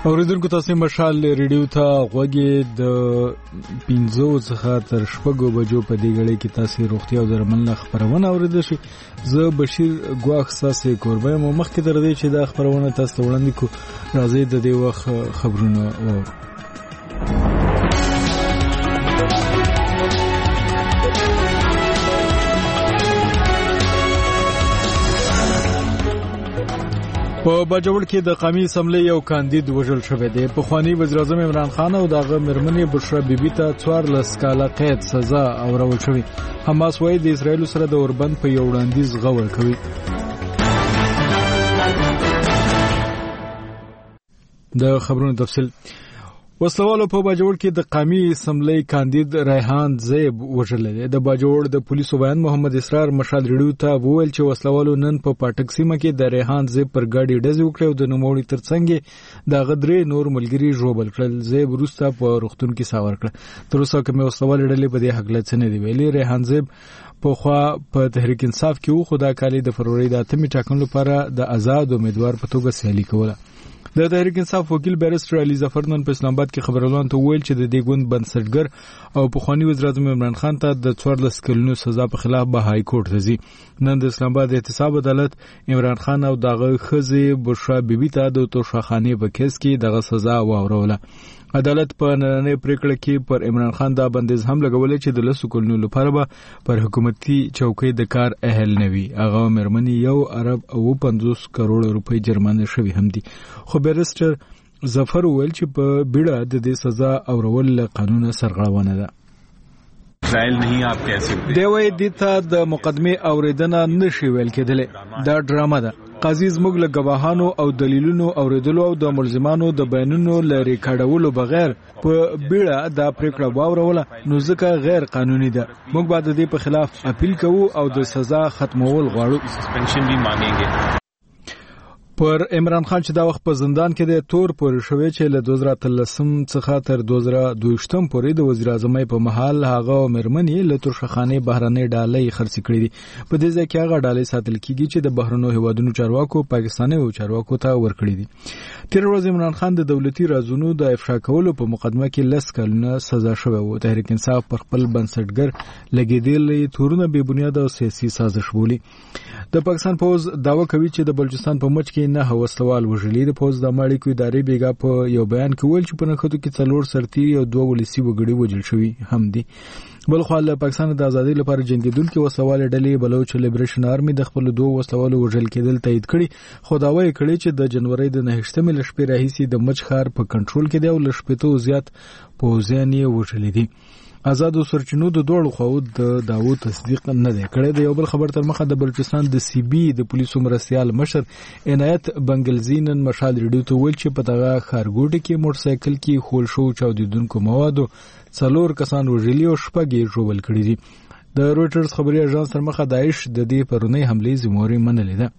اوریدونکو تاسو مشال ریډیو ته غوږی د 15 څخه تر 6 بجو په دې غړي کې تاسو روغتیا او درملنه خبرونه اوریدل شي. زه بشیر ګواخ ساسي کوربه مو مخکې تر دې چې دا خبرونه تاسو وړاندې کو راځي د دې وخت خبرونه په باجوړ کې د قومي اسمبلی یو کاندید وژل شوی دی. پخوانی وزیر اعظم عمران خان او دغه مرمنې بشرا بیبي ته 14 کاله قید سزا اورول شوی. حماس وايي د اسرایل سره د اوربند په یو وړاندیز غور کوي. د خبرونو تفصیل. وسلوالو په باجوړ کې د قومي اسمبلی کاندید ریحان زیب وژل دی. د باجوړ د پولیسو بیان محمد اسرار مشال ریډیو ته وویل چې وسلوالو نن په پاټک سیمه کې د ریحان زیب پر ګاډي ډزې وکړې او د نوموړي ترڅنګ د غدرې نور ملګری ژوبل کړل. زیب وروسته په روغتون کې ساور کړ. تر اوسه کومه وسلوال ډلې په دې حق لڅ نه دی ویلي. ریحان زیب په خوا په تحریک انصاف کې و خدا کالي د فروری د 8 ټاکنو لپاره د آزاد امیدوار په توګه سیالي کوله. د تحریک انصاف وکیل بیرسټر علي ظفر نن په اسلام آباد کې خبرونه ته ویل چې د دې ګوند بنسټګر او پخوانی وزیر اعظم عمران خان ته د 14 کلونو سزا په خلاف به های کورټ ته ځي. نن د اسلام آباد احتساب عدالت عمران خان او دغه خزي بشرا بیبي ته د توشخانه په کیس کې دغه سزا واوروله. عدالت په نننۍ پریکړه کې پر عمران خان دا بندیز هم لګولې چې د 10 کلونو لپاره به پر حکومتي چوکۍ د کار اهل نه وي. هغه مرمنې یو ارب او 50 کروڑ روپۍ جرمانه شوی هم دي. خو بیرسټر ظفر ویل چې په بیړه د دې سزا اورول قانون سرغړونه ده. ټرایل نه آپ کیسے دی وای د ته د مقدمه اوریدنه نشي ویل کېدل. دا ډرامه ده. قاضي زموږ له گواهانو او دلیلونو اوریدلو او د ملزمانو د بیانونو لري کډولو بغیر په بیړه دا پریکړه واوروله نو ځکه غیر قانوني ده. موږ بعد د دې په خلاف اپیل کوو او د سزا ختمول غواړو. سسپنشن بھی مانگیں گے. پر عمران خان چې دا وخت په زندان کې د تور پورې شوی چې له 2013 څخه تر 2022 پورې د وزیر اعظم په محل هغه مرمنې له ترشخانه بهرنۍ ډالۍ خرڅ کړې دي. په دې ځای کې هغه ډالۍ ساتل کیږي چې د بهرنو هیوادونو چارواکو پاکستاني او چارواکو ته ورکړي دي. تیر ورځ عمران خان د دولتي رازونو د افشا کولو په مقدمه کې 10 کلونه سزا شوی و. تحریک انصاف پر خپل بنسټګر لګیدلې تورونه بې بنیاد او سیاسي سازش بولي. د پاکستان پوز داوا کوي چې د بلوچستان په مچ کې نه وسلوال وژلي. د پوز د ماړي کوي ادارې بیګا په یو بیان کې ویل چې په نخښتو کې 4 سرتیري او 2 ولسی وګړي وژل شوی هم دي. بلخو له پاکستان د ازادۍ لپاره جنگیدونکو وسوال ډلې بلوچ لیبریشن آرمي د خپل 2 وسلوالو وژل کېدل تایید کړي. خو دا وایي کړي چې د جنوري د 9 لشپې راهیسي د مچ خار په کنټرول کې دی او لشپېتو زیات پوزیان یې وژل دي. آزادو سرچینو د دوړو خو د داوود تصدیق نه دی کړی. د یو بل خبر تر مخه د بلوچستان د سی بی د پولیسو مرستيال مشر عنایت بنگلزینن مشال ریډیو ته ویل چې په دغه خارګوټ کې موټر سایکل کې خول شو چاودیدونکو موادو 4 کسان وژلي او 6 ژوبل کړي دي. د رويټرز خبري اژانس تر مخه داعش د دې پرونی حمله ذمہواری منلې ده.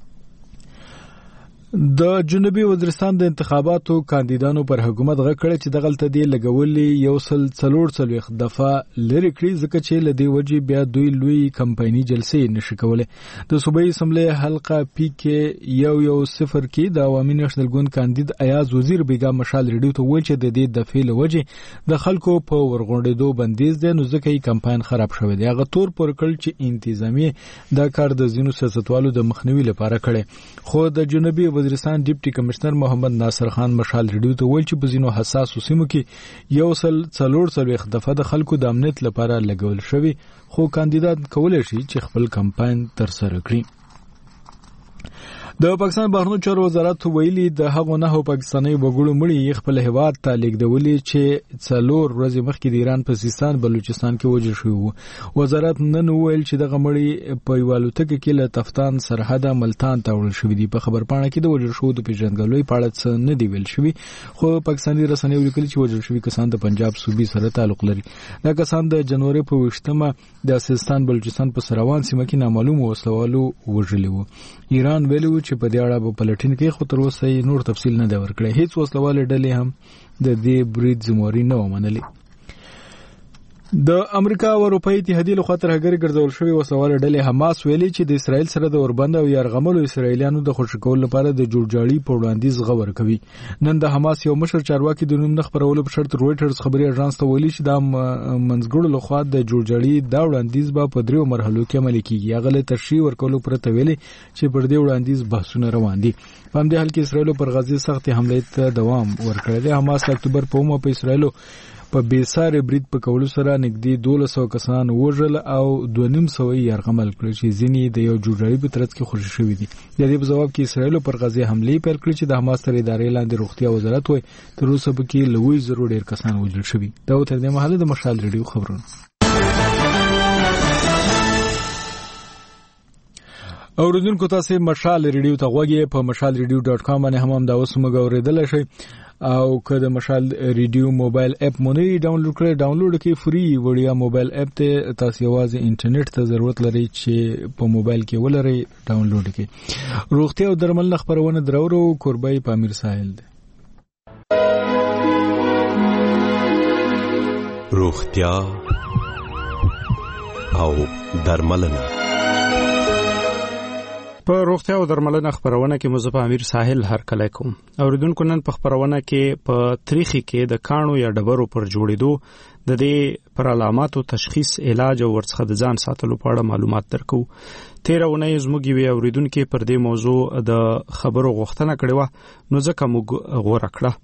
د جنوبي وزیرستان د انتخاباتو کاندیدانو پر حکومت غږ کړی چې دغلته دی لګولې یو سل 4 دفعه لري کړی ځکه چې لدی وجه بیا دوی لوی کمپایني جلسې نشي کولای. د صوبایي اسمبلی حلقه پی کې 110 کې د عوامي نېشنل ګوند کاندید ایاز وزیر بیګا مشال ریډیو ته ویل چې د دې د فعل وجه د خلکو په ورغونډېدو بندیز دی نو ځکه یې کمپاین خراب شوی دی. هغه تور پر کړ چې انتظامی دا کار د زینو سیاستوالو د مخنیوي لپاره کړي. خو د جنوبي وزیرستان ډیپټي کمشنر محمد ناصر خان مشال ریډیو ته ویل چې په زینو حساسو سیمو کې 140 دفعه د خلکو د امنیت لپاره لګول شوی خو کاندیدان کولای شي چې خپل کمپاین تر سره کړي. د پاکستان بهرنیو چارو وزارت ویلي د هغو نه پاکستاني وګړو مړي خپل هیواد ته لیږدولې چې 4 ورځې مخکې د ایران په سیستان بلوچستان کې وژل شوی وو. وزارت نن ویل چې دغه مړي په یوالوتکه کې له تفتان سرحد ملتان ته وړل شوی دي. په خبرپاڼه کې د وژل شوو د پیژندګلوي په اړه څه نه دی ویل شوی خو پاکستاني رسنیو لیکلي چې وژل شوی کسان د پنجاب صوبې سره تعلق لري. دا کسان د جنوري په 20مه د سیستان بلوچستان په سروان سیمه کې نامعلوم وسلوالو وژلي وو. ایران ویلو چې په دې اړه په پلټین کې خو تر اوسه نور تفصیل نه دی ورکړی. هیڅ وسلواله ډلې هم د دې برید ذمہواری نه ومنلې. د امریکا او اروپאי اتحادیې لخوا ترهګري ګرځول شوی وسلواله ډلې حماس ویلي چې د اسرایل سره د اوربند او یرغملو اسرایلیانو د خوشی کول لپاره د جوړجاړي په وړاندیز غور کوي. نن د حماس یو مشر چارواکي د نوم خبرولو په شرط رويټرز خبري اژانس ته ویلي چې د منځګړو لخوا د جوړجاړي دا وړاندیز به په دریو مرحلو کې عملي کیږي. هغه له تشریح ورکولو پرته ویلي چې پر دې وړاندیز بحثونه روان دي. په همدې حال کې اسرایل پر غزه سختي حمله ته دوام ورکړی دی. حماس د اکتوبر په اومه په اسرایل په بیساره برید په کولو سره نږدې 1200 کسان وژل او 250 یرغمل کړل چې ځینې د یو جوړجاړي په ترڅ کې خوشی شوی دي. د دې په جواب کې اسرایل پر غزه حمله پیل کړې چې د حماس تر ادارې لاندې روغتیا وزارت وایي تر اوسه به کې لوی ضرور ډیر کسان وژل شوي. دا تر دې مهاله د مشال ریډیو خبرونه. اوریدونکو تاسو مشال ریډیو ته غوږی په mashalradio.com باندې هم دا اوس موږ اوریدل شئ او که د مشال ریډیو موبایل اپ مونږ ډاونلوډ کړئ ډاونلوډ کې فری وړیا موبایل اپ ته تاسو یوازې انټرنیټ ته ضرورت لرئ چې په موبایل کې ولرئ ډاونلوډ کړئ. روغتیا او درمل خبرونه درورو قربای پامیر ساحل دی. روغتیا او درملنه په روغتیا او درملنه خبرونه کې مزه په امیر ساحل هر کله کوم. اوریدونکو نن په خبرونه کې په تاریخي کې د کانو یا ډبرو پر جوړېدو د دې پر علاماتو تشخیص علاج او ورڅخه د ځان ساتلو په اړه معلومات درکو. 13 زموږ وی اوریدونکو پر دې موضوع د خبرو غوښتنه کړې و نو ځکه موږ غوړه کړه.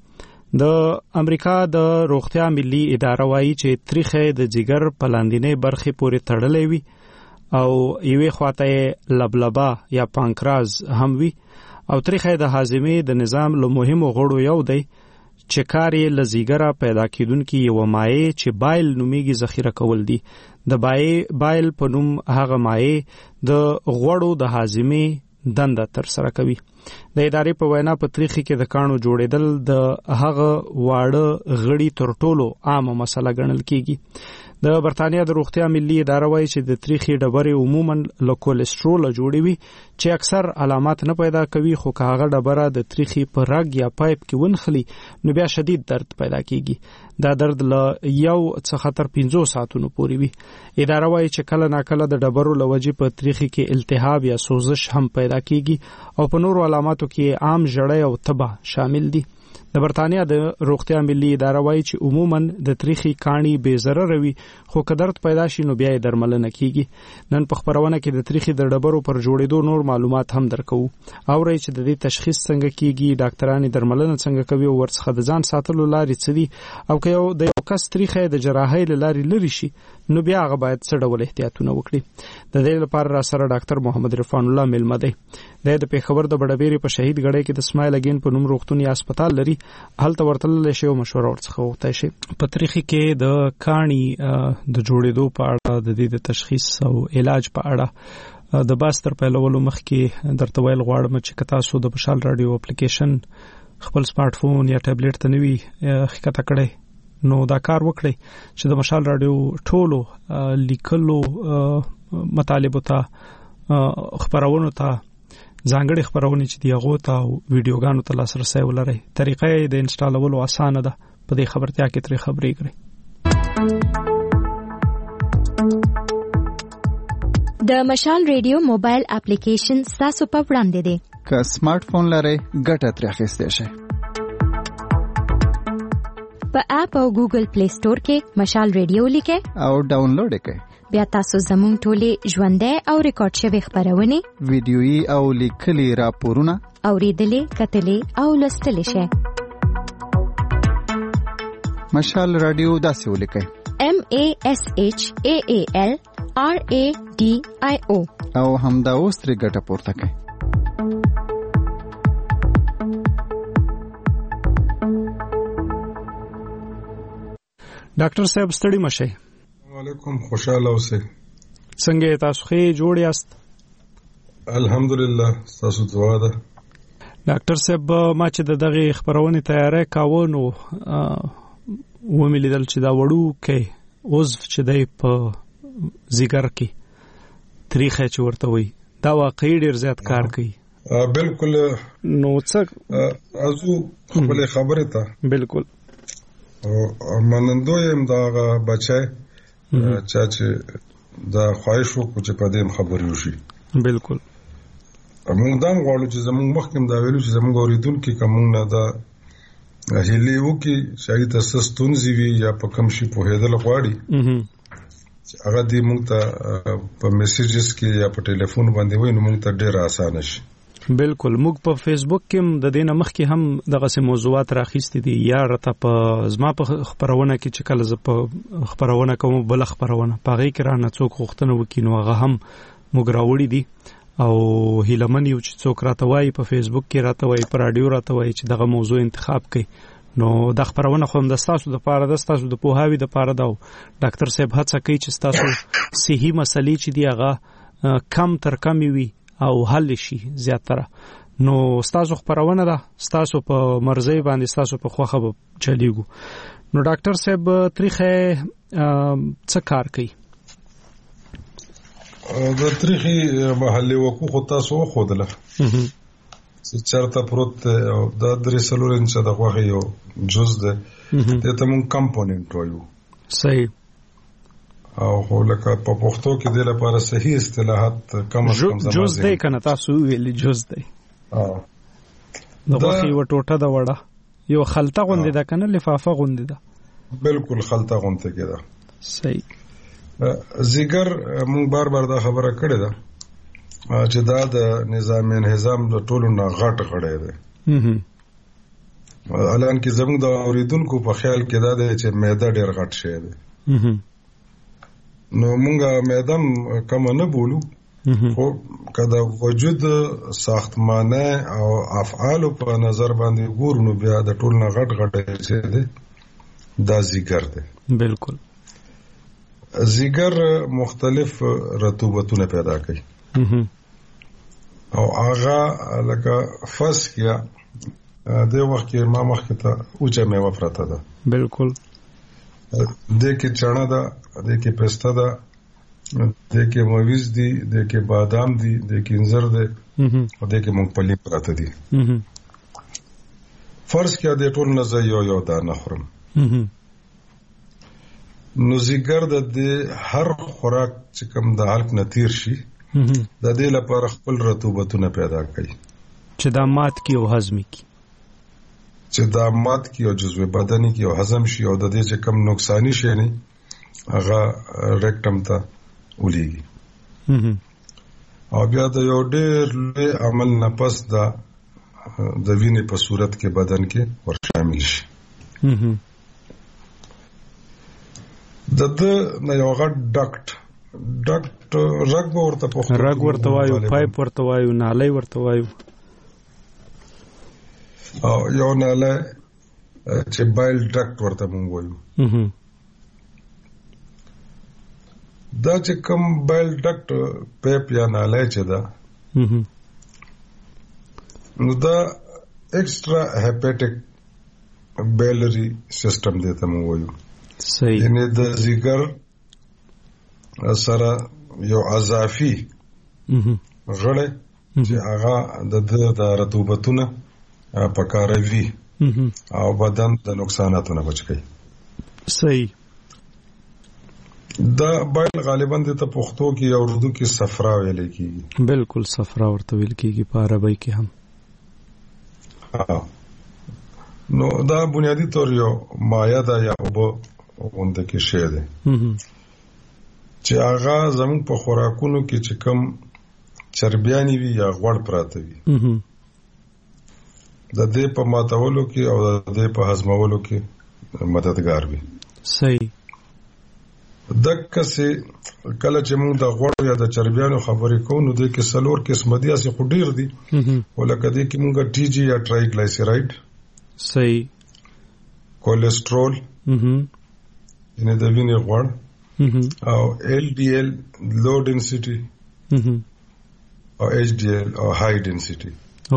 د امریکا د روغتیا ملي اداره وايي چې تاریخ د جګر په لاندینۍ برخې پورې تړلې وي او یوې خواته لبلبا یا پانکراز هم وي او تاریخ د هاضمې د نظام له مهمو غړو یو دی چې کار یې لزیګره پیدا کیدونکي یو مایع چې بایل نومیږي ذخیره کول دي. د بایل په نوم هغه مایع د غړو د هاضمې دنده تر سره کوي. د ادارې په وینا په تاریخ کې د کانو جوړېدل د هغه واړه غړي تر ټولو عامه مسله ګڼل کیږي. د برتانیا د روغتیا ملي اداره وايي چې د تاریخي ډبرې عموما له کولیسټرول جوړې وي چې اکثر علامات نه پیدا کوي خو که هغه ډبره د تاریخي په رګ یا پایپ کې ونخلي نو بیا شدید درد پیدا کیږي. دا درد له 1 څخه تر 15 ساعتونو پورې وي. اداره وايي چې کله ناکله د ډبرو لوجې په تاریخي کې التهاب یا سوزش هم پیدا کیږي او په نورو علاماتو کې عام ژړې او تبه شامل دي. د برتانیا د روغتیا ملي اداره وايي چې عموما د تاریخي کانی بې ضرر وي خو که درد پیدا شي نو بیا یې درملنه کیږي. نن په خبرونه کې د تاریخي د ډبرو پر جوړېدو نور معلومات هم درکو. اورئ چې د دې تشخیص څنګه کیږي، ډاکټران درملنه څنګه کوي او ورڅخه د ځان ساتلو لارې څه دي او که یو د یو کس تاریخ د جراحۍ لارې لري شي نو بیا هغه باید څه ډول احتیاطونه وکړي. د دې لپاره را سره ډاکټر محمد رفان الله ملمه دی. د پیښور د بډبېری په شهید غړې کې د اسماعیل اگین په نوم روغتوني هسپتال لري. هلته ورتلل شي او مشوره ورڅخه وغوښتای شي. په تاریخي کې د کانی د جوړېدو په اړه د دې د تشخیص او علاج په اړه د باستر پیلولو مخکې درته ویل غواړم چې که تاسو د مشال رادیو اپلیکیشن خپل سمارټ فون یا ټابلیټ ته نوي ښکته کړئ نو دا کار وکړئ چې د مشال رادیو ټولو لیکلو مطالبو ته خبرونو ته ځانګړي خبرونه چې دی هغه ته ویډیوګانو ته لاسرسي ولرئ. طریقې د انسټالولو اسانه ده. په دې خبرتیا کې ترې خبرې کړئ. د مشال ریډیو موبایل اپلیکیشن تاسو په وړاندې دی. که سمارټ فون لرئ ګټه ترې اخیستئ شئ. په اپ او ګوګل پلی سٹور کې مشال ریډیو لیکئ او ډاونلوډ کړئ. بیا تاسو زموږ ټولې ژوندۍ او ریکارډ شوی خبرونه ویډیويي او لیکلي راپورونه اوریدلې کتلې او لوستلې شئ. مشال رادیو داسې ولیکئ MASHAALRADIO او همدا اوس ترې ګټه پورته کړئ. ډاکټر صاحب ستړي مشه. علیکم، خوشاله اوسئ. څنګه تاسو ښه جوړ یاست؟ الحمدلله، تاسو دعا ده. ډاکټر صاحب ما چې دغه خبرونه تیارې کاوه نو وملیدل چې دا وړو کې عضو چې دی په ذکر کې تاریخ چې ورته وي دا واقعي ډیر زیات کار کوي. بالکل. نو څه ازو خپل خبره ته بالکل او منندوی هم دا بچای چې دا خواهش وکړو چې په دې خبرې وشي. بالکل موږ دا غواړو چې زموږ مخکې دا ویلو چې زموږ اوریدونکو کوم نه دا هلي وکي شاید تاسو ستونزې وي یا په کوم شي په هدل غواړي هغه دې موږ ته په میسیجز کې یا په ټلیفون باندې وای نو موږ ته ډیر آسان شي. بالکل موږ په فیسبوک کې د دینه مخ کې هم دغه سه موضوعات راخېستې دي یا رته په زما په خبرونه کې چې کله ز په خبرونه کوم بل خبرونه پاغي کې را نه څوک غوښتنه وکینو هغه هم موږ راوړي دي او هیلمن یو چې څوک راته وایي په فیسبوک کې راته وایي په رادیو راته وایي چې دغه موضوع انتخاب کړي نو د خبرونه خو هم د تاسو د پاره د تاسو د پوهاوی د پاره دا ډاکټر صاحب هڅه کوي چې تاسو صحیح مسلې چې دی هغه کم تر کم وي او حل شي زیاتره. نو تاسو خبرونه ده تاسو په مرزي باندې تاسو په خوخه به چلیږو. نو ډاکټر صاحب تاریخه څه کار کوي؟ د تاریخي محلي وقوع تاسو خودله چې چرته پروت او د درې سلور انچ د غوغه یو جز ده ته مون کمپوننت وایو. صحیح او خو لکه په پښتو کې د لپاره صحیح اصطلاحات کم از کم جز ده کنه تاسو ویلي جز ده د غوغه یو ټوټه د وړه یو خلطه غوندې ده کنه لفافه غوندې ده. بالکل خلطه غوندې کېده. صحیح زیګر مونږ بار دا خبره کړې ده چې دا د نظام انهضام د ټولو نه غټ غړې ده. الان کې زموږ د اوریدونکو په خیال کې دا ده چې معده ډېر غټ شي ده. نو مونږه معده کم نه بولو خو کله وجود ساختمانه او افعال په نظر باندې ګورو نو بیا د ټولو نه غټ غټ شي ده دا زیګر ده. بالکل زیګر مختلف رطوبتونه پیدا کوي او هغه لکه فس کیا د وخت کې ما مخکې ته اوچه میوه پراته ده. بالکل د کې چنا ده د کې پسته ده د کې مویز دي د کې بادام دي د کې انځر ده او د کې مونږ پراته دي. فرض کیا د ټول نه یو دانه خورم نو زیګر د هر خوراک چې کوم د حلق نتیر شي د دې لپاره خپل رطوبتونه پیدا کوي چې د مات کی او هضم کی چې د مات کی او جزوه بدني کی او هضم شي او د دې چې کوم نقصانی شي نه هغه ریکټم ته ولېږي او بیا د یو ډېر لوی عمل نه پس د وینې په صورت کې بدن کې ور شامل شي. د نه یو غټ ډاکټ رګ ورته وایو پایپ ورته وایو نالۍ ورته وایو او یو نالۍ چې بایل ډاکټ ورته مونږ وایو. دا چې کوم بایل ډاکټ پایپ یا نالۍ چې ده نو دا ایکسترا هیپاټیک بیلری سیستم دی ته مونږ وایو. صحیح یعنی د زیګر سره یو اضافي غړې چې هغه د رطوبتونه پکاروي او بدن د نقصاناتونو بچ کوي. صحیح دا بایل غالبا د پښتو کې او اردو کې صفرا ویل کیږي. بالکل صفرا ورته ویل کیږي په عربی کې هم. نو دا بنیادی طور یو مایع ده یا اوبه غونډه کې شی ده چې هغه زموږ په خوراکونو کې چې کوم چربیانی وي یا غوړ پراته وي د دې په ماتولو کې او د دې په هضمولو کې مددگار وي. صحیح دغه څه کله چې موږ د غوړ یا د چربیانو خبرې کوو نو د کې سلور قسم دي چې خو ډیر دي ولکه د کې موږ ټي جي یا ټرای ګلایسرایډ. صحیح کولیسټرول یعنی د وینې غوړ او LDL لو ډنسټي او HDL او های ډنسټي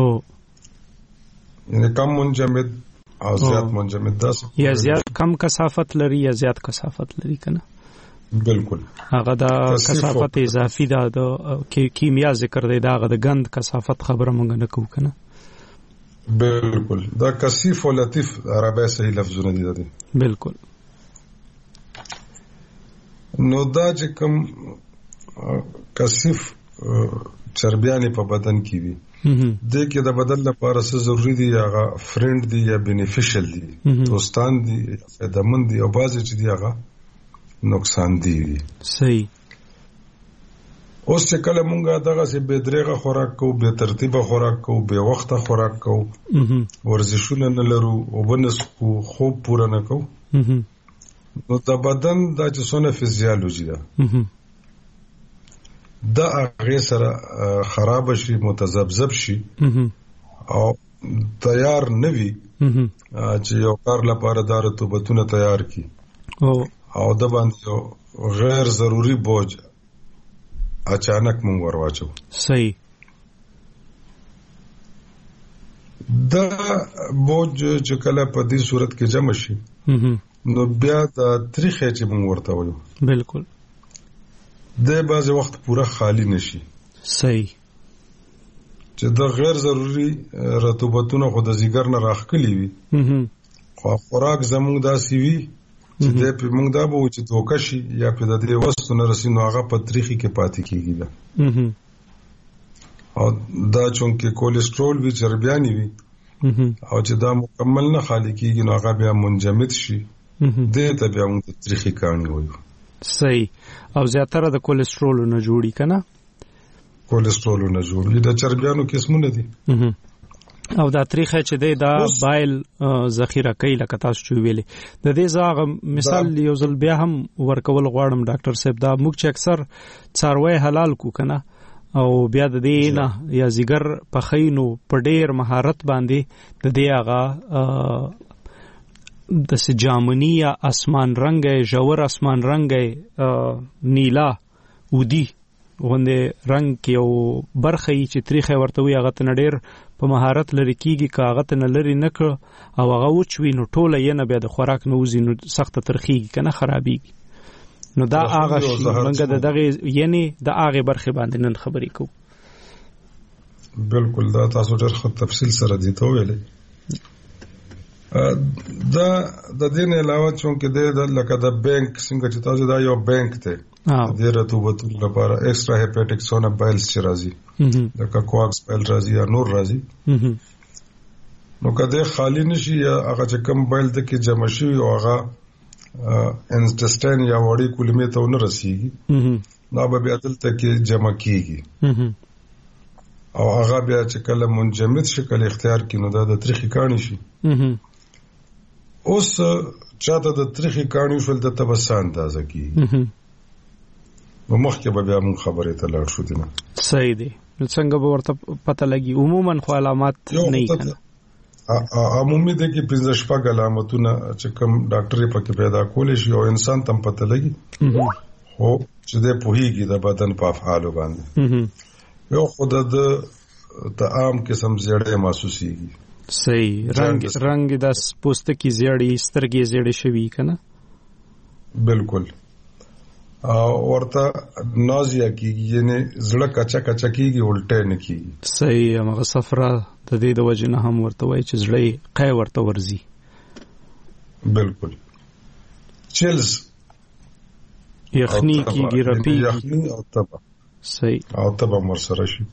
یعنی کم منجمد او زیات منجمد ده یا زیات کم کثافت لري یا زیات کثافت لري کنه. بالکل هغه دا کثافت اضافي ده د کیمیا ذکر دی دا د غند کثافت خبره مونږ نه کوو کنه. بالکل دا کثیف او لطیف عربی صحیح لفظونه دي. بالکل نو دا چې کوم کثیف چربیانې په بدن کې وي د کې د بدن لپاره څه ضروری دي هغه فرند دي یا بینیفیشل دي دوستان دي فائدمند دي او بعضې چې دي هغه نقصان دي. صحیح. اوس چې کله مونږه دغه سي بے درېغه خوراک کوو، بے ترتیبه خوراک کوو، بے وخته خوراک کوو، ورزشونه نه لرو او بنسکو خوب پوره نه کوو، نو د بدن دا چې څونه فزیالوجي ده دا هغې سره خراب شي، متذبذب شي او تیار نه وي چې یو کار لپاره دا رطوبتونه تیار کړي او د باندې غیر ضروري بوج اچانک مونږ ورواچو. صحیح. دا بوج چې کله په دې صورت کې جمع شي نو بیا د تریخه چې مونږ ورته وایو بالکل د بعض وخت پورا خالی نشي. صحیح. چې د غیر ضروري رطوبتونه خو د ځیګر نه راخکلي وي خو خوراک زمونږ داسې وي چې د په موږ دا به چې دوکشي یا په د دې وسو نه رسینو هغه په تاریخي کې پاتې کیږي دا او دا چونکه کولیسټرول وی چربیانی وي او چې دا مکمل نه خالی کیږي نو هغه بیا منجمد شي دې ته بیا موږ تاریخي کہانی وایو. صحیح. او زیاتره د کولیسټرول نه جوړی کنه، کولیسټرول نه جوړی د چربیانو قسمونه دي او دا تاریخ چې دا بایل ذخیره کوي لکه تاسو چې ویلې د دې زاغه مثال یو ځل بیا هم ورکول غواړم ډاکټر صاحب. دا موږ چې اکثر څاروي حلال کو کنه او بیا د دې نه یا زیګر په خینو په ډیر مهارت باندې د دې هغه د سجامنی یا اسمان رنگ جوور اسمان رنگ نیلا ودی غونډه رنگ کې او برخه چې تاریخه ورته وي هغه ته ډیر په مهارت لري کیږي، کاغت نه لري نه او هغه وچوي نو ټوله یې نه بیا د خوراک نه وزي نو سخت ترخیږي کنه خرابيږي. نو دا هغه شی موږ د دغه یعنی د هغه برخه باندې نن خبرې کوو. بالکل دا تاسو ډېر ښه تفصیل سره دي ته ویلې. دا د دې نه علاوه چې د لکه د بانک څنګه چې تاسو دا یو بانک ته د رطوبتونو لپاره ایکسترا هیپاټیک سونا بایلز چې راځي لکه کوکس بایل راځي یا نور راځي نو کله خالی نشي یا هغه چې کم بایل د کې جمع شي او هغه انټسټاین یا وړي کولمې ته نه رسیږي نو به بیا دلته کې جمع کیږي او هغه بیا چې کله منجمد شکل اختیار کینو دا د تاریخي کہانی شي. اوس چاته د تاریخي کہانی شول د تبسان اندازه کی نو مخکې به بیا موږ خبرې ته لاړ شو دي نه. صحیح دی. نو څنګه به ورته پته لګي عموما خو علامات نه کړه عمومي د کې 15 علامتونه چې کوم ډاکټر یې پکې پیدا کولې شي او انسان تم پته لګي خو چې د پوهیږي د بدن په افعال باندې یو خود د عام قسم زیړې محسوسيږي. صحیح. رنگ د پوستکي زیړې سترګې زیړې شوي کنه. بالکل. ورته نازیا کیږي یعنی زړه کچا کچا کیږي الټه نه کیږي. صحیح. هغه صفرا د دې د وجه نه هم ورته وای چې زړه قای ورته ورزي. بالکل. چیلز یخنی کیږي رپی یخنی او تبه. صحیح. او تبه مرسره شي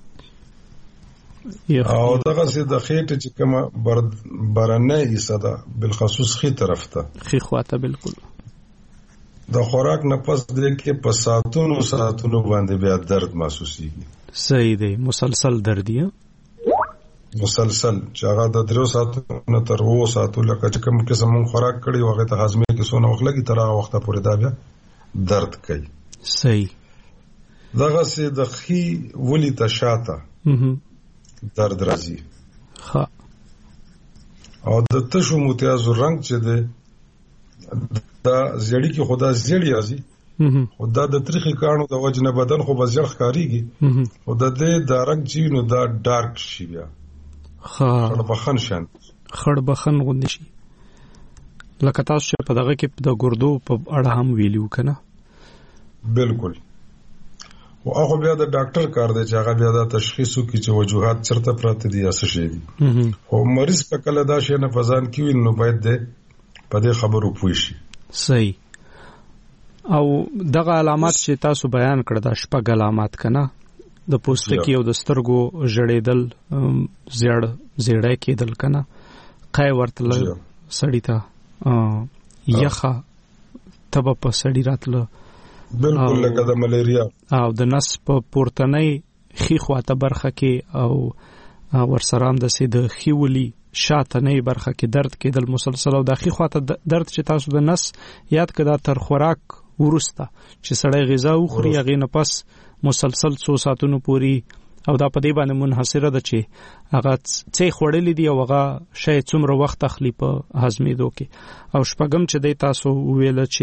او دغه سي د خېټه چې کومه برنه ایساده بالخصوص خې طرف ته خې خواته بالکل د خوراک نه پس د کې په ساعتونو باندې بیا درد محسوسيږي. صحیح دی. مسلسل درد دی. مسلسل چې هغه د 3 ساعتونو تر 2 ساعتونو لکه چې کوم قسم خوراک کړي وغه ته هضمي کې سونه وخت لګي تر هغه وخت پورې دا بیا درد کوي. صحیح. دغه سي د خې ولي تشاته درد راځي. ها او د تشو متیازو رنگ چې ده دا زیړی کې خدا زیړی راځي خدا د تاریخي کارونو د وجنه بدن خو بزړ ښکاریږي خدا د رنگ چې نو دا ډارک شي بیا خړبخن شان خړبخن غوندي شي لکه تاسو په دغه کې د ګردو په اړه هم ویلو کنه. بالکل. او هغه بیا د ډاکټر کار دی چې هغه بیا د تشخیصو کې چې وجوهات چرته پراته دي یا څه شي دي او مریض په کله دا شی نه فزان کیوي نو باید د په دې خبرو پوه شي. صحیح. او دغه علامات چې تاسو بیان کړل دا شپږ علامات کنه د پوستکي او د سترګو ژړېدل زیړای کېدل کنه قای ورتل سړی ته یخه تبه په سړی راتله بالکل لکه د ملیریا او د نس په پورتنۍ خيخواته برخه کې او ورسره هم د سید خيولي شاتنۍ برخه کې درد کېدل مسلسل او د خيخواته درد چې تاسو د نس یاد کړه تر خوراک ورسته چې سړی غذا وخوري هغه نه پس مسلسل 100 ساعتونو پوری او دا په دې باندې منحصره ده چې هغه څه خورلې دي او هغه شی څومره وخت اخلي په هضمېدو کې او شپږم چې د تاسو ویل چې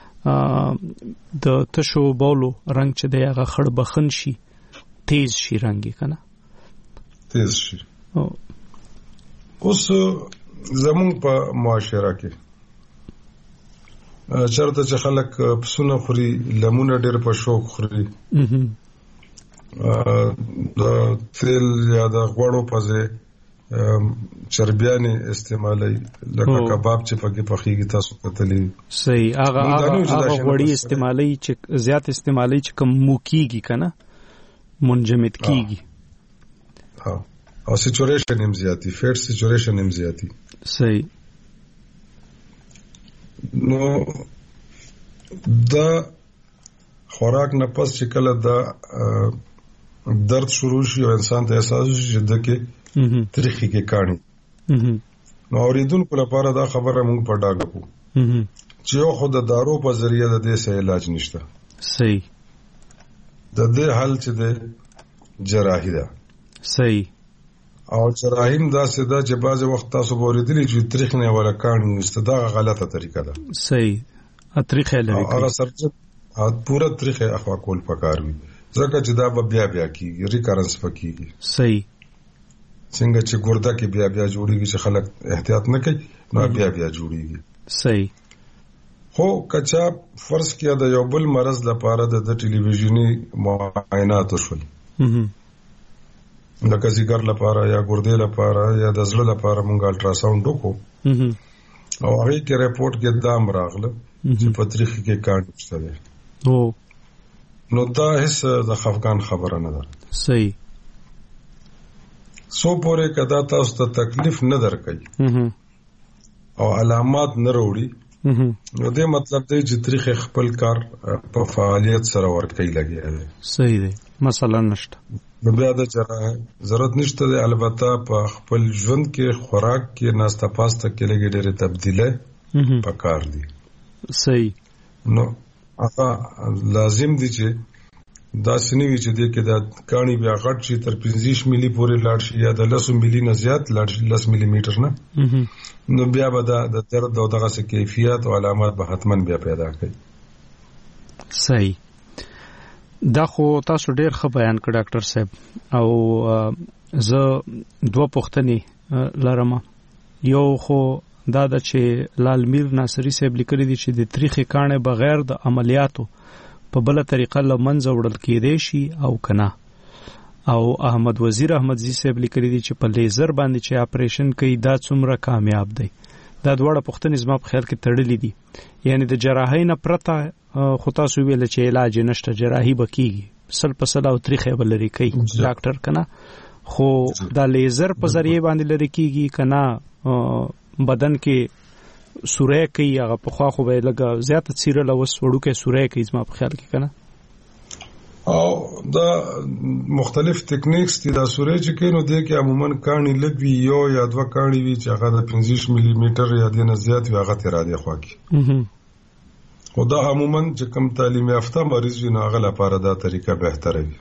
د تشو بولو رنگ چې د هغه خړ بخن شي تیز شي رنگي کنه تیز شي اوس زمون په معاشره کې چرته چې خلک پسونه خوري لمونه ډېر په شوق خوري د تیل یا د غوړو په ځای چربیانه استعمالي لکه کباب چې پکې پخېږي تاسو کتلې صحیح هغه غوړي استعمالي چې زیات استعمالي چې کم موکیږي کنه منجمد کیږي او سچوریشن هم زیاتی فیټ سچوریشن هم زیاتی صحیح نو دا خوراک نه پس چې کله دا درد شروع شي او انسان ته احساس شي چې دغه تاریخي کې کاڼي نو اوریدونکو لپاره دا خبره موږ په ډاګه کو چې یو خو د دارو په ذریعہ د دې سه علاج نشته صحیح د دې حل چې د جراحي ده صحیح او جراحیم دا سده چې بعض وخت تاسو ورېدلی چې تاریخ نه ولا کاڼي استدا غلطه طریقه ده صحیح طریقه لري هغه سرجن پورا طریقه اخوا کول پکار وي ځکه چې دا بیا کیږي ریکارنس پکېږي صحیح څنګه چې ګرده کې بیا جوړیږي چې خلک احتیاط نه کوي نو بیا جوړیږي صحیح خو کچا فرض کیا د یو بل مرض لپاره د ټلویزیونی معاینات وشول د کزیګر لپاره یا ګردې لپاره یا د زړه لپاره مونږ الټراساوند وکړو او هغه کې رپورټ کې دام راغله چې په تاریخ کې کاڼي شته نو دا هیڅ د خفقان خبره نه ده صحیح سو پورې کدا تاسو ته تکلیف نه درکې او علامات نه وروړي نو دې مطلب دی چې تاریخ خپل کار په فعالیت سره ورکې لګي صحیح دی مثلا نشته بیا د جراحت ضرورت نشته دی البته په خپل ژوند کې خوراک کې ناسته پاسته کې لګي ډېر تبدیله پکار دي صحیح نو هغه لازم دي چې دا سنوي چې د کې د کاڼي بیا غټ شي تر 15 ملي پورې لاړ شي یا د 10 ملي نه زیات لاړ شي 10 ملي میټر نه نو بیا به د درد او دغه څه کیفیت او علامات به حتما بیا پیدا کوي صحیح دا خو تاسو ډیر ښه بیان کړ ډاکټر صاحب او زه دوه پوښتنې لرم یو خو دا د چې لالمیر ناصری صاحب لیکلي دي چې د تاریخي کانه بغیر د عملیاتو په بل طریقه لمنځه وړل کېدای شي او کنه او احمد وزیر احمدزي صاحب لیکلي دي چې په لیزر باندې چې اپریشن کوي دا څومره کامیاب دی دا دوړه پښتنې زما په خیال کې تړلې دي یعنی د جراحۍ نه پرته خو تاسو ویل چې علاج نشته جراحي بکیږي سل او تاریخ به لري کوي ډاکټر کنه خو دا لیزر په ذریعہ باندې لري کیږي کنه بدن کې سورې کوي هغه په خوا خو به لګا زیات څیره لوس وړو کې سورې کوي زما په خیال کې کنه او دا مختلف ټیکنیکس دي دا سورې چې کینو دي کې عموما کاڼي لګوي یو یا دوه کاڼي وي چې هغه د 15 ملي میټر یا د نه زیات وي هغه تر راځي خو کې خدا عموما چې کوم تعلیم یافته مریض وي هغه لپاره دا طریقه بهتره وي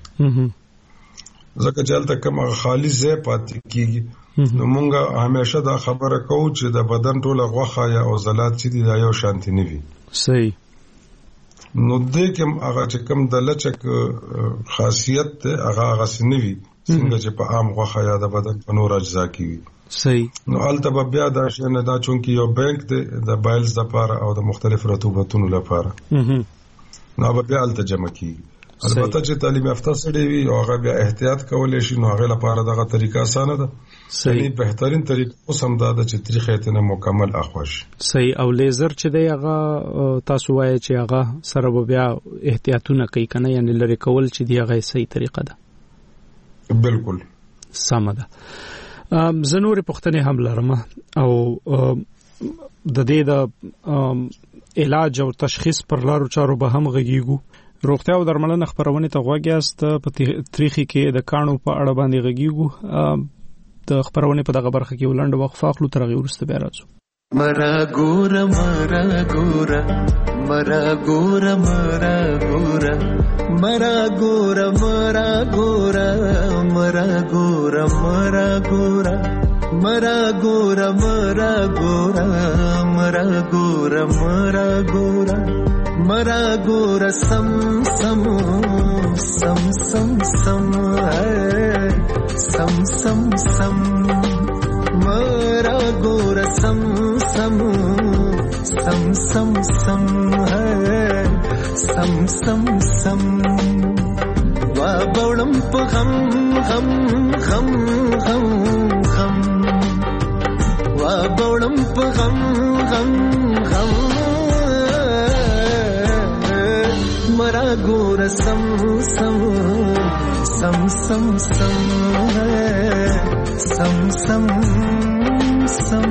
ځکه چې البته کوم خالص ځای پاتې کیږي نو مونږه همیشه دا خبره کوو چې د بدن ټوله غوښه یا عضلات چې دي دا یو شانتي نه وي صحیح نو دې کوم هغه چې کوم د لچک خاصیت هغه سنوي څنګه چې په عام غوښه یا د بدن په نور اجزا کې وي صحیح نو البته بیا دا شنه دا چونکی یو بانک دی د بایلز لپاره او د مختلف رطوبتونو لپاره نو بیا البته جمع کیږي البته چې تعلیم یافته سړی وي او هغه بیا احتیاط کولای شي نو هغه لپاره دغه طریقه اسانه ده صحیح بهترین طریقه اوس هم دا د چې تاریخ ته مکمل اخوش صحیح. او لیزر چې دی هغه تاسو وایي چې هغه سره بیا احتیاطونه کوي کنه یعنی لری کول چې دی هغه صحیح طریقه ده. بالکل سم ده. زنور پختنه هم لرم او د دې د علاج او تشخیص پر لارو چارو به هم غږیږو. روغتیا او درملنه خبرونه ته غوږیاست په تاریخي کې د کانو په اړه باندې غږیږو. د خبرونه په دغه برخه کې ولند وقفه اخلو تر هغه وروسته بیا راځو. مرا ګور مرا ګور مرا ګور مرا ګور مرا ګور مرا ګور مرا ګور مرا ګور مرا ګور مرا ګور مرا ګور مرا ګور مرا ګور سم سم سم سم سم سم سم سم مرا ګور سم سم سم سم سم سم سم سم وا بولم په غم غم غم غم غم وا بولم په غم غم غم مرا ګور سم سم سم سم سم سم سم سم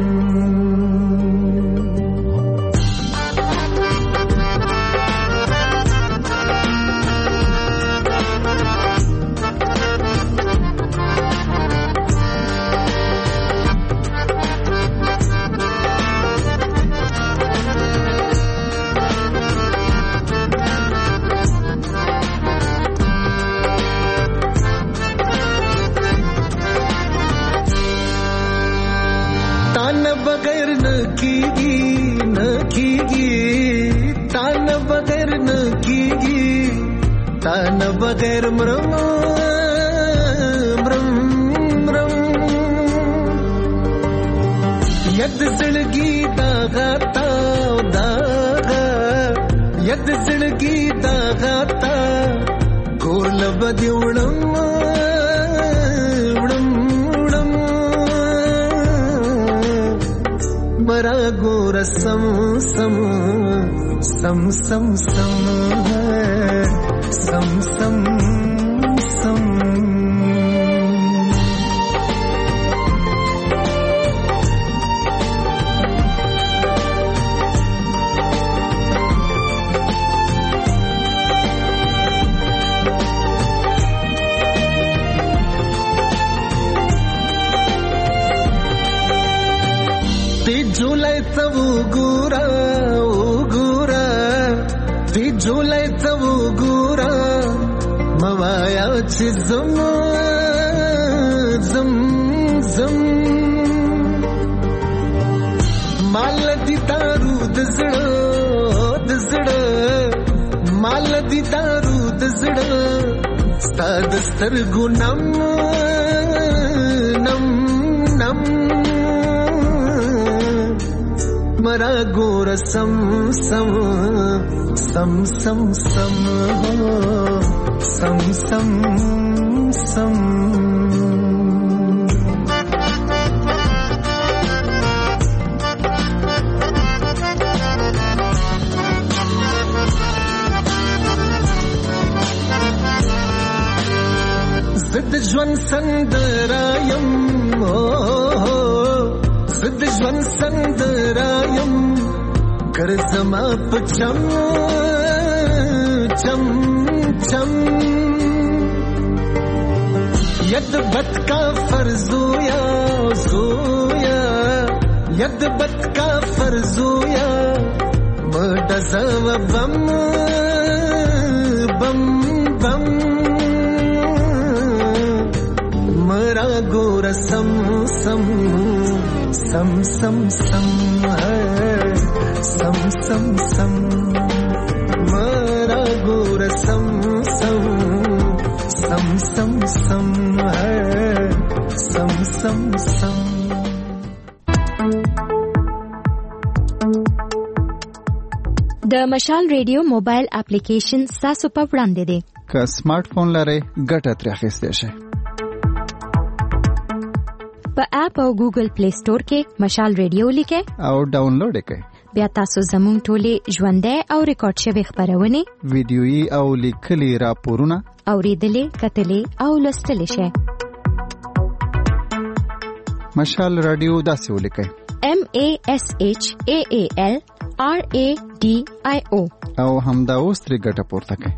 बगैर मरम मरम मरम यद जिंदगी दागाता दागा यद जिंदगी दागाता गोल बदिवड़म उड़म उड़म मरा गोर सम सम सम सम सम सम सम सम ती झुलायचं उगुरा उगुरा ती झुलायचं उगुरा मवायाची जम जम जम माल दी दारू दजड दजड माल दी दारू दजड स्ताद स्तरगुनम नम नम मरा गोर सम सम सम सम सम सम सम सम जिद ज्वन संदरायम जिद ज्वन संदरायम कर जमा पचम चम चम यद बत का फर्जोया जोया यद बत का फर्जोया मडज़व बम बम बम मरा गोर सम सम सम सम सम सम सम सम मरा गोर सम सम सम सम सम सम सम सम د مشال ریډیو موبایل اپلیکیشن تاسو په وړاندې دی. که سمارټ فون لرئ ګټه ترې اخیستی شئ. په اپ او ګوګل پلی سٹور کې مشال ریډیو لیکئ او ډاونلوډ کړئ. بیا تاسو زموږ ټولې ژوندۍ او ریکارډ شوی خبرونه ویډیويي او لیکلي راپورونه اوریدلې کتلې او لوستلې شئ. مشال رادیو داسې ولیکئ MASHAALRADIO او همدا اوس ترې ګټه پورته کړئ.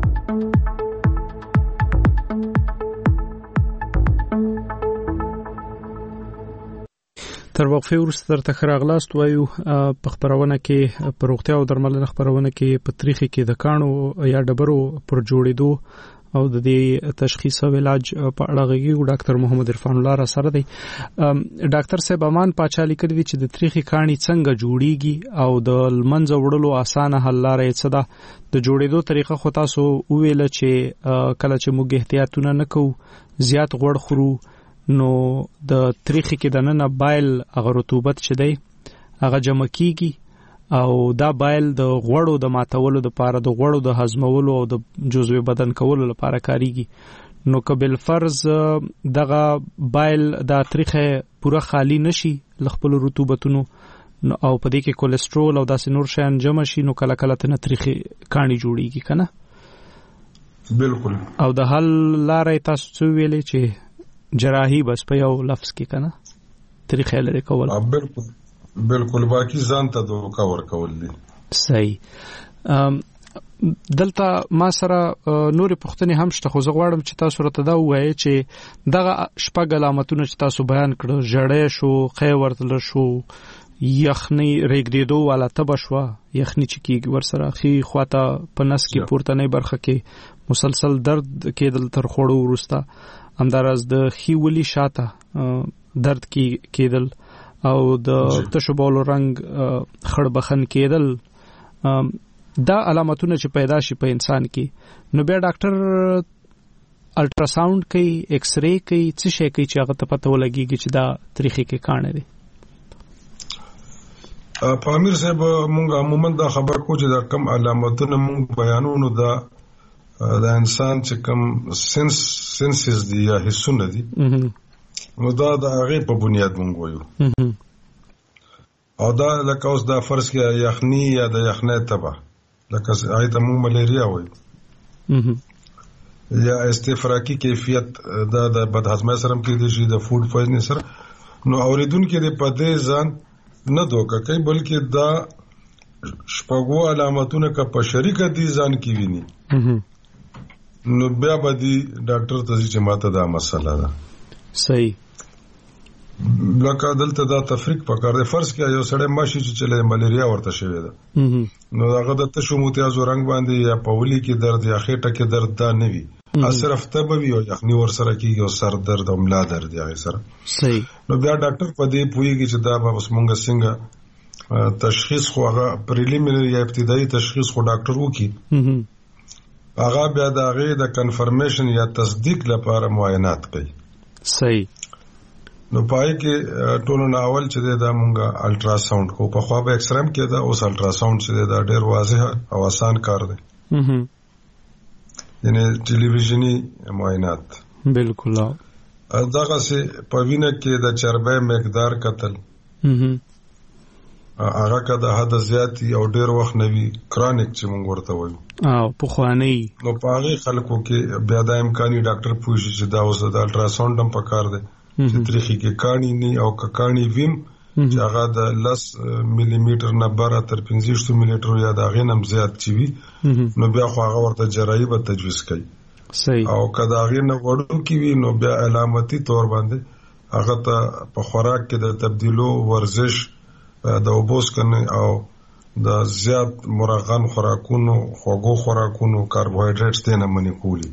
تر وقفه وروسته درته خراغلاست وایو په خبرونه کې په روغتیا او درملنه خبرونه کې په تاریخي کې د کانو یا ډبرو پر جوړېدو او د دې تشخیص او علاج په اړه غږیږو. ډاکټر محمد عرفان الله را سره دی. ډاکټر صاحب امان پاچا لیکلي دي چې د تاریخي کاني څنګه جوړیږي او د لمنځه وړلو اسانه حل لارې څه ده. د جوړېدو طریقه خو تاسو ویل چې کله چې موږ احتیاطونه نکوو زیات غوړ خورو نو د تاریخي کې د نن بایل هغه رطوبت چې دی هغه جمع کیږي او دا بایل د غوړو د ماتولو لپاره د غوړو د هضمولو او د جزوی بدن کولو لپاره کاریږي. نو کبل فرض دغه بایل د تاریخه پوره خالی نشي لخپل رطوبتونو او په دې کې کولیسټرول او داسې نور شیان جمع شي نو کله کله ته تاریخي کانی جوړیږي کنه. بالکل. او د حل لارې تاسو ویلې چې جراحي بس په یو لفظ کې کنه طریقې لري کول. بالکل باقی ځان ته دوکا ورکول دي. صحیح. دلته ما سره نورې پوښتنې هم شته خو زه غواړم چې تاسو راته دا ووایئ چې دغه شپږ علامتونه چې تاسو بیان کړو ژړې شو خې ورتل شو یخنی ریګریدو والا تبه شو یخنی چې کیږي ورسره خې خواته په نس کې پورتنۍ برخه کې مسلسل درد کېدل تر خوړو وروسته همداراز د خېولي شاته درد کېدل او د تشبول رنگ خړبخن کېدل دا علامتونه چې پیدا شي په انسان کې نو بیا ډاکټر الټراساوند کوي ایکس ری کوي څه شي کوي چې هغه ته پته ولګيږي چې دا تاریخي کې کانه دي. پامیر صاحب مونږ عموما دا خبر کو چې دا کم علامتونه مونږ بیانونو دا د انسان چې کم سنسز دي یا حسونه دي نو دا د هغه په بنیاد مونږ وایو او دا لکه اوس دا فرض کې یخنی یا د یخنۍ تبه لکه آیته مونږ ملیریا وایو یا استفراقی کیفیت دا د بدهضمۍ سره کې دي چې د فود پویزن سره نو اوریدونکو د پدې ځان نه دوکه کوي بلکې دا شپږو علامتونه کا په شریکه دي ځان کې ویني نو بیا به دی ډاکټر ته چې ماته دا مسله ده. صحیح. لکه دلته دا تفریق پکار دی فرض کې یو سړی ماشي چې چلے ملیریا ورته شوی ده نو هغه د تشو متیازو رنگ باندې یا پولی کې درد یا خېټه کې درد دا نه وي صرف تبه وي او یخني ور سره کیږي او سر درد او ملا درد یې سره. صحیح. نو بیا ډاکټر په دې پوهیږي چې دا به اوس مونږ څنګه تشخیص خو هغه پریلیمینری یا ابتدایي تشخیص خو ډاکټر وکي هغه بیا د هغه د کنفرمیشن یا تصدیق لپاره معاینات کوي. صحیح. نو پای کې ټولو اول چې دا مونږه الټراساوند کو په خو به ایکس رے کې دا اوس الټراساوند چې دا ډېر واضح او آسان کار دی یعنی ټلویزیونی معاینات. بالکل. دغه سه په وینه کې د چربې مقدار کتل هغه کده حد زیاتی او ډیر وخت نوي کرونیک چې مونږ ورته وایو او په خواني نو پاره خلکو کې بیا د امکاني ډاکټر پوښي چې دا اوس د الټراساوند هم پکار دی چې تاریخي کې کانی نه او کانی ویم چې هغه د 10 ملي میټر نه بره تر 15 ملي میټر یا د غینم زیات چی وي نو بیا خو هغه ورته جراحي به تجویز کوي. صحیح. او کدا غینه وړو کې وي نو بیا علامتي تور باندې هغه ته په خوراک کې د تبدیلو ورزش د اوبوس کنه او د زیات مرغن خوراکونو خوږو خوراکونو کاربوهایډریټس دینه منی کولی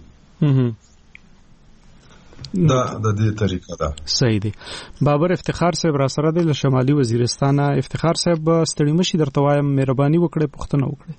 دا د دې طریقه ده. صحیح دی. بابر افتخار صاحب را سره د شمالي وزیرستان. افتخار صاحب ستړي مشي درته وایم مهرباني وکړئ پوښتنه وکړئ.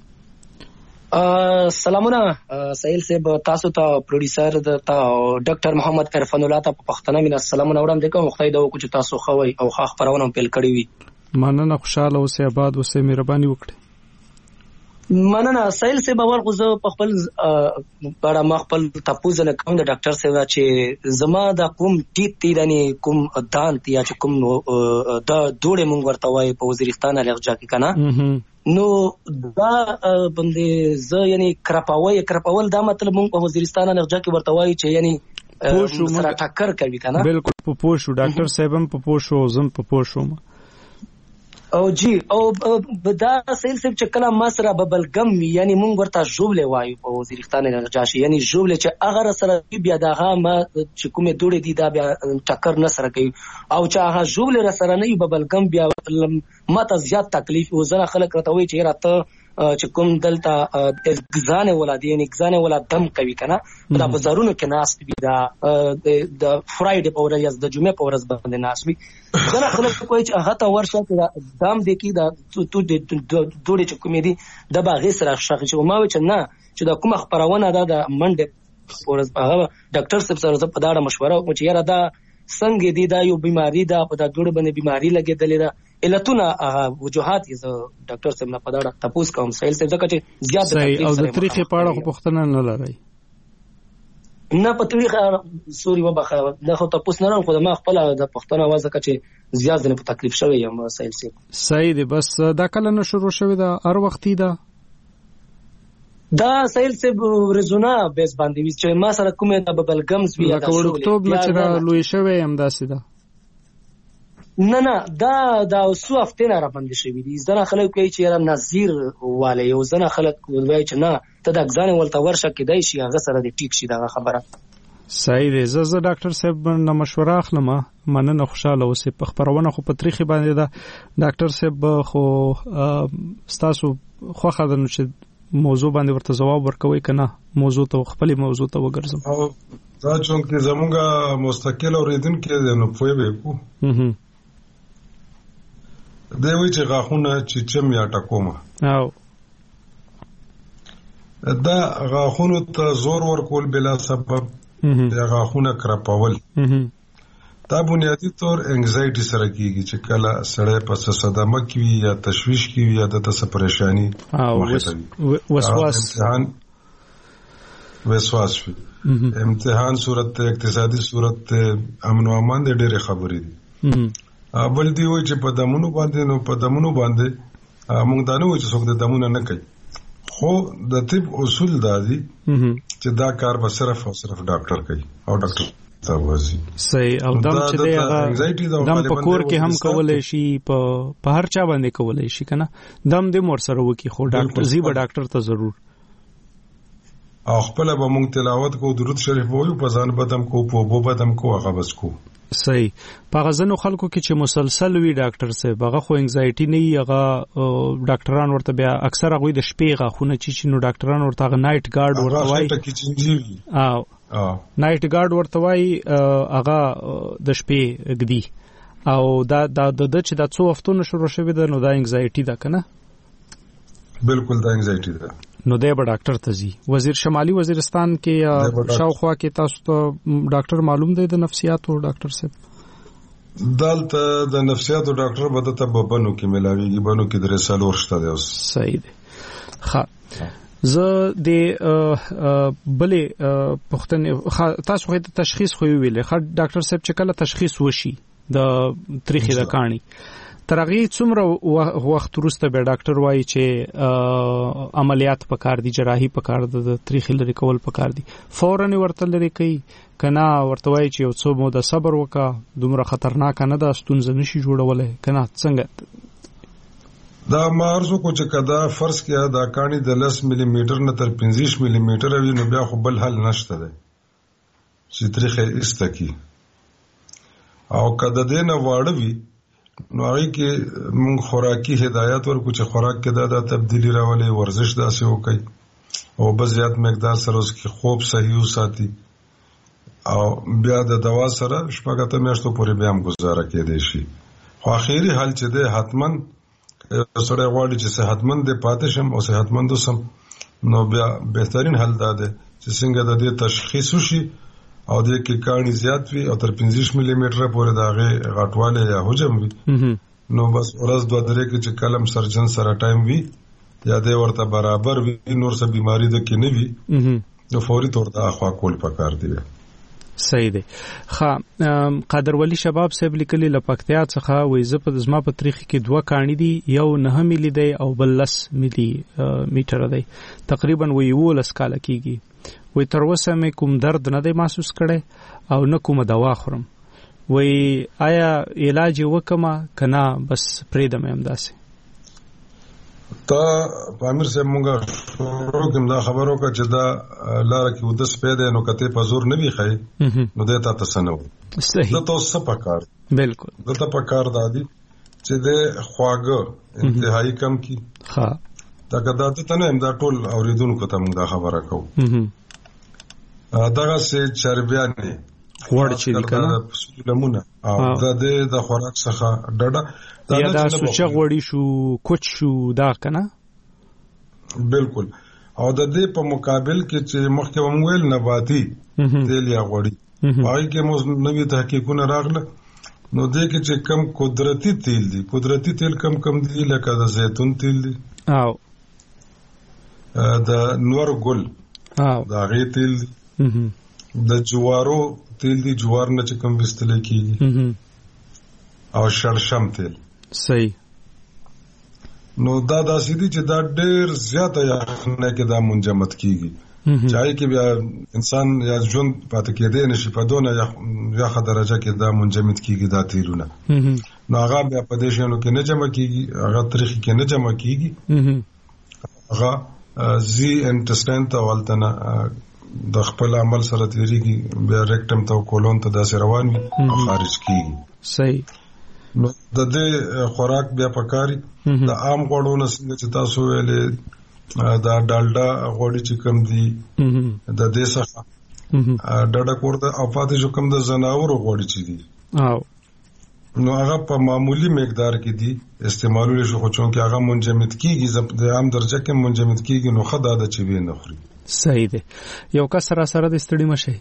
سلامونه سهیل صاحب تاسو ته پروډوسر د ډاکټر محمد عرفان الله ته پښتنه مینه سلامونه وړاندې کوم خدای دا وکړي چې تاسو خوي او خاخ پرونه پیل کړی وي. مننه خوشاله اوسئ آباد اوسئ مهرباني وکړئ. مننه سایل سے باور خو زه په خپل بڑا ما خپل تاسو نه کوم د ډاکټر سیوا چې زما د کوم ټیټ یعنی کوم دان یا چې کوم د دوړې مونږ ورته وای په وزیرستان الرجا کې کنه نو دا باندې ز یعنی کرپاول دا مطلب مونږ په وزیرستان الرجا کې ورته وای چې یعنی سره ټکر کوي کنه بالکل په پوښو ډاکټر صاحب هم په پوښو زم په پوښو او جی او دا سیل سب چې کله ما سره ببلګم یعنی مونږ ورته جوړلې وایو په وزیرستان الرجاشي یعنی جوړلې چې هغه سره بیا دغه ما چې کومه دوړې دي دا بیا ټکر نه سره کوي او چې هغه جوړلې سره نه ببلګم بیا ماته زیات تکلیف وزره خلک راته وایي چې راته چې کوم دلته ځانه ولادي یعنی ځانه ولاد دم کوي کنه دا بازارونو کې ناس دي دا د فرایډے په ورځ د جمعې په ورځ باندې ناس وي دا خلک کوئی چې هغه تا ورشه چې دام دي کې دا تو دوړې چې کومې دي د باغې سره شخص چې ما و چې نه چې دا کومه خبرونه ده د منډه ورځ هغه ډاکټر صاحب سره په داړه مشوره وکړه چې یاره دا څنګه دي دا یو بیماری ده په دا دوړې باندې بیماری لګېدلې ده علتونه وجوهات یې ډاکټر صاحب نه پداړه تاسو کوم سایل صاحب ځکه چې زیات صحیح او د طریقې په اړه پوښتنه نه لري نه په طریقه سوري وبخه دا خو تاسو نه راو خو ما خپل د پښتنه आवाज ځکه چې زیات نه په تکلیف شوی یم سایل صاحب صحیح دی بس دا کله نه شروع شوی دا هر وختي دا سایل صاحب رزونه بیس باندې چې ما سره کومه د ببلګمز وی دا شو اکتوبر چې لوی شوی یم داسې ده نه دا سو هفته نه را باندې شوی دي ځنه خلک کوي چې یاره نظیر والے یو ځنه خلک وایي چې نه ته د ځان ولته ورشه کېدای شي هغه سره د ټیک شي دا خبره صحیح دی زه ډاکټر صاحب نه مشوره اخلم مننه خوشاله اوسې په خبرونه خو په تاریخ باندې دا ډاکټر صاحب خو تاسو خو خدانو چې موضوع باندې ورته جواب ورکوي کنه موضوع ته خپل موضوع ته وګرځم دا چې زموږه مستقل اوریدونکو نو پوي به کو دی وی چې غاخونه چې چم یا ټکومه او دا غاخونو ته زور ورکول بلا سبب یا غاخونه کرپاول دا بنیادی طور انگزایټي سره کیږي چې کله سړی په صدمه کې یا تشویش کې یا د تاسو پریشانی وسواس امتحان صورت اقتصادي صورت امن و امان د ډېر خبرې دي بل دی وای چې په دمونو باندې موږ دا نه وای چې څوک د دمونه نه کوي خو د طب اصول دا دي چې دا کار به صرف او صرف ډاکټر کوي او ډاکټر تاسو صحیح او دم چې دا دم په کور کې هم کولای شي په هر چا باندې کولای شي کنه دم دې مور سره وکي خو ډاکټر زیبا ډاکټر ته ضرور او خپل به موږ تلاوت کو درود شریف وایو په ځان بدم کو په بو بدم کو هغه بس کو صحیح په غزنو خلکو کې چې مسلسل وی ډاکټر صاحب هغه خو انگزایټي نه هغه ډاکټران ورته بیا اکثر هغه د شپې غاخونه چې نو ډاکټران ورته هغه نایټ ګارد ورته وای او نایټ ګارد ورته وای هغه د شپې غدي او دا چې دا څو وختونه شروع شوی ده نو دا انگزایټي ده کنه بالکل دا انگزایټي ده نو دی به ډاکټر ته ځي وزیر شمالي وزیرستان کې شاوخوا کې تاسو ته ډاکټر معلوم دی د نفسیاتو ډاکټر صاحب دلته د نفسیاتو ډاکټر به ته بنو کې ملاويږي بنو کې درې سال ورشته دی اوس صحیح دی ښه زه د بلې پښتنې تاسو خو ته تشخیص خو ویلې ښه ډاکټر صاحب چې کله تشخیص وشي د تاریخي د کاڼي ترغی څومره وخت وروسته به ډاکټر وایي چې عملیات پکار دي جراحي پکار ده د تاریخي لري کول پکار دي فورا ورته لري کوي کنا ورته وایي چې یو څو مو د صبر وکا دومره خطرناک نه ده ستونزه نشي جوړولای کنا څنګه دا مارزو کو چې کدا فرض کیا دا کانی د 10 ملي میټر نه تر 25 ملي میټر وي نو بیا خو بل حل نشته ده چې تاریخي استکی او کدا دینه واړوي نو هغه کې موږ خوراکي هدایت ورکو چې خوراک کې دا تبدیلی راولي ورزش داسې وکړي او بس زیات مقدار سره اوس کې خوب صحیح وساتي او بیا د دوا سره شپږ میاشتو پورې بیا هم گزاره کېدای شي خو اخیری حل چې ده حتمن سره غواړي چې صحتمند پاتې شم او صحتمند وسم نو بیا بهترین حل ده چې څنګه د دې تشخیص وشي او د کې کانی زیات وي او تر 25 ملي میټر پورې داغه غټواله یا حجم وي نو بس ورځ دوه درې کې چې کلم سرجن سره ټایم وي یا د ورته برابر وي نور څه بیماری د کې نه وي نو فوري تور ته اخوا کول پکار دی. صحیح دی. قادر ولی شباب صاحب لیکلی لپکتیا څخه وې زه په زما په تاریخ کې 2 کاڼي دي، یو 9 ملي دی او بل 10 ملي میټر دی، تقریبا وې 11 کال کېږي. وې تر اوسه مې کوم درد نه دی محسوس کړی او نه کوم دوا خورم. وې آیا علاج وکما کنه بس پریدم همداسې؟ تا امیر صاحب مونږه شروع کوم دا خبرو کا چې دا لار کې ودس پیدا نو کته په زور نه وی خای نو دته تاسو صحیح د تاسو پکار بالکل دته پکار دادی چې د خواګه انتهایی کم کی ها دا کدا ته نه دا ټول اوریدونکو ته موږ دا خبره کوو داغه سه چربیانه وړ چې کنه لمونه او د خوراک څخه ډډه یا دا سوچه غوړی شو کوچ شو دا کنه بالکل. او د دې په مقابل کې چې مخکې ومویل نباتي تیل یا غوړی هغه کې موږ نوې تحقیقونه راغله نو دې کې چې کم قدرتي تیل دي، قدرتي تیل کم دي لکه د زیتون تیل دي او د نور ګل دا غي تیل دي، د جوارو تیل دي، جوار نه چې کم وستل کیږي او شړشم تیل. صحیح. نو دا داسې دي چې دا ډېر زیاته یخنه کې دا منجمد کیږي چای کې بیا انسان یا ژوند پاتې کېدې نشي په دونه یخه درجه کې دا منجمد کیږي دا تیلونه. نو هغه بیا په دې شنو کې نه جمع کیږي، هغه تاریخ کې نه جمع کیږي، هغه زی انټسټاین ته ولتنه د خپل عمل سره تیریږي بیا ریکټم ته کولون ته داسې روان وي او خارج کیږي. صحیح. نو د دې خوراک بیا پکاري د عام غوړو نه څنګه چې تاسو ویلې دا ډالډا غوړي چې کم دي د دې څخه ډډه کوړه او پاتې جو کم د زناورو غوړي چې دي نو هغه په معمولی مقدار کې دي استعمالول شو، خو چون کې هغه منجمد کیږي د عام درجه کې منجمد کیږي نو خدای د چوي نه خوري. صحیح دی. یو کس سره د ستړي مشه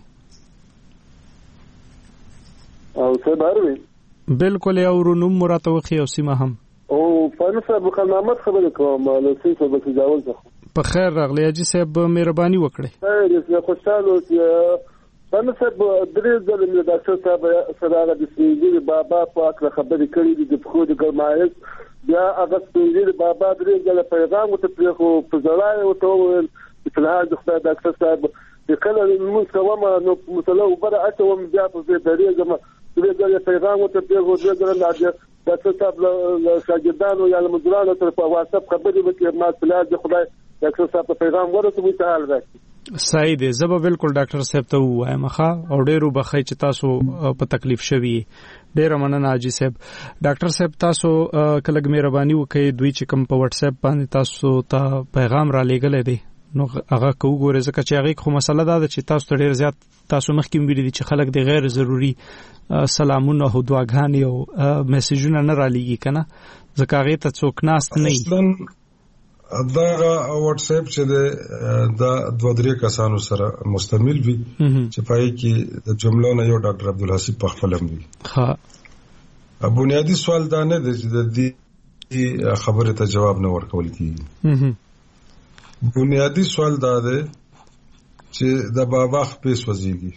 او څه باروي بالکل یو رونم مراته وخی او سیمه هم او فنسه بخنامت خبره کوم له سیسه به تجاوز په خیر راغلی اجي صاحب مهرباني وکړئ. زه خوشاله فنسه درې ځله مې ډاکټر صاحب سره د سپینځي بابا پاک خبرې کړې دي د خو د ګرمایش بیا هغه سپینځي بابا درې ځله پیغام وته خو په ځلای او ته په حال د خدای ډاکټر صاحب کله موږ کومه نو مثلا وبره اته بیا په دې درې ځله پیغام وته پیغو دې درنه د ډاکټر صاحب له شاګردانو یا مدیرانو تر په واتساپ خبرې وکړي ما سلام د خدای ډاکټر صاحب په پیغام ورته ته حال راځي. صحیح دی. زه به بالکل ډاکټر صاحب ته وایم ښه او ډیرو بخای چې تاسو په تکلیف شوي ډیر مننه اجي صاحب. ډاکټر صاحب تاسو کله مهرباني وکړئ دوی چې کوم په واتس اپ باندې تاسو ته پیغام را لېږل دي نو هغه کوګوره ځکه چې هغه خو مسله ده چې تاسو ته ډیر زیات تاسو مخکې ویلي دي چې خلک د غیر ضروري سلامونه او دعاګانې او میسجونه نه را لېږي کنه ځکه هغه ته څوک ناست نه دا واتس اپ چې د 2-3 کسانو سره مستعمل وي چې پای کې د جملو نه یو ډاکټر عبدالحسیب پخپلم وي. ها بنیادی سوال دا نه دی چې د دې خبره ته جواب نه ورکول کیږي. بنیادی سوال دا دی چې د بابا خپې سوځيږي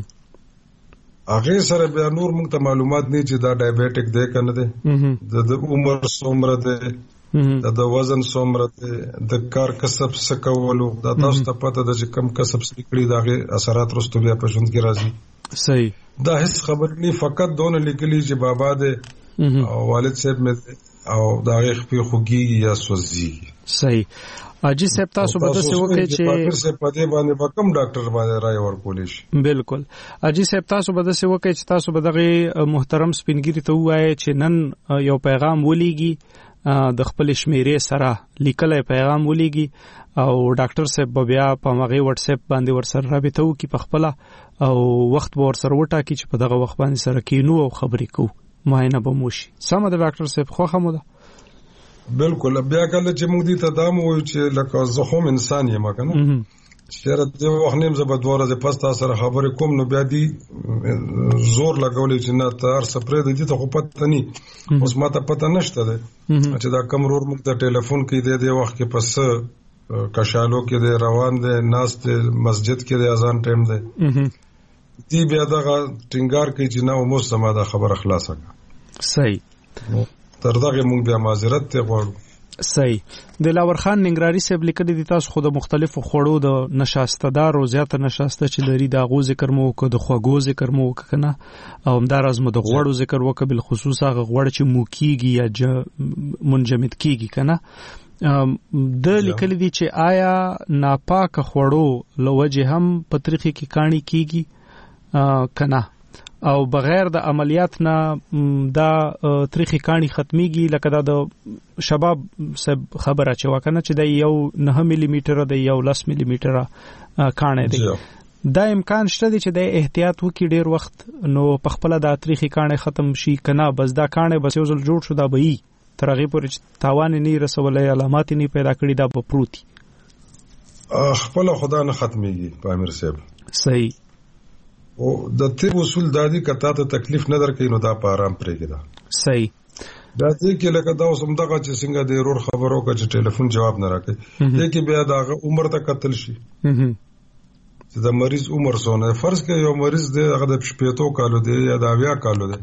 هغه سره بیا نور موږ ته معلومات نه چې دا ډایابټیک دی کنه دی د عمر څومره دی د وزن څومره دی د کار کسب څه کولو دا تاسو ته پته ده چې کم کسب څه کړی داغه اثرات رستو بیا په ژوند کې راځي. صحیح. دا هیڅ خبر نه فقط دونه لیکلي چې بابا دی او والد صاحب مې او داغه خپې خوږي یا سوځي. صحیح. اجي صاحب تاسو به څه وکړئ چې ډاکټر صاحب په دې باندې کوم ډاکټر باندې راي ورکول شي. بالکل. اجي صاحب تاسو به څه وکړئ چې تاسو به دغه محترم سپینګری ته وایي چې نن یو پیغام ولېږي د خپل شمیرې سره لیکلای پیغام ولېږي او ډاکټر صاحب بیا په هغه واتس اپ باندې ورسره رابطه وکړي په خپل او وخت به ورسره وټاکي چې په دغه وخت باندې سره کینو او خبرې کوو معاینه به موشي. سم ده ډاکټر صاحب خو هم ده. بالکل. بیا کله چې موږ دې تدام وایو چې لکه زه هم انسان یم کنه چیرې د وخت نیم زبر دوه ورځې پس تاسو سره خبرې کوم نو بیا دې زور لګولې چې نه تار سپری د دې ته خو پته نه اوس ماته پته نشته ده چې دا کم رور موږ د ټلیفون کې د وخت کې پس کشالو کې د روان دي ناس د مسجد کې د اذان ټیم دی دی بیا دا ټینګار کوي چې نو مو سم دا خبر خلاصه صحیح تر دغه موږ بیا معذرت ته غواړو صحیح د لاور خان ننګراری صاحب لیکلي دي تاسو خو د مختلفو خوړو د نشاستدار او زیاته نشاسته چې لري د غو ذکر مو وکړو د خوګو ذکر مو وکړنه او همدار از مو د غوړو ذکر وکړ بل خصوص هغه غوړ چې موکیږي یا منجمد کیږي کنه د لیکلي دي چې آیا ناپاک خوړو لوجه هم په طریقې کې کانی کیږي کنه او بغیر د عملیات نه دا طریقې کانی ختميږي لکه دا د شباب سب خبره چې وکنه چې د 9 ملي میټر د 10 ملي میټر کانه دی دا امکان شته چې د احتیاط وکړي ډیر وخت نو په خپل د طریقې کانه ختم شي کنه بس دا کانه بس یو ځل جوړ شو دا به یې ترغه پورې تاوان نه رسولې علامات نه پیدا کړي دا په پروتي خپل خدا نه ختميږي په امیر صاحب صحیح او د طب اصول دادی کته ته تکلیف نه درکې نو دا په آرام پرېږي دا صحیح دا دې کې لکه دا اوس هم دغه چې څنګه د رور خبرو کا چې ټلیفون جواب نه راکړي دې کې بیا دا عمر ته قتل شي چې د مریض عمر سونه فرض کې یو مریض دی هغه د 15 کالو دی یا د 20 کالو دی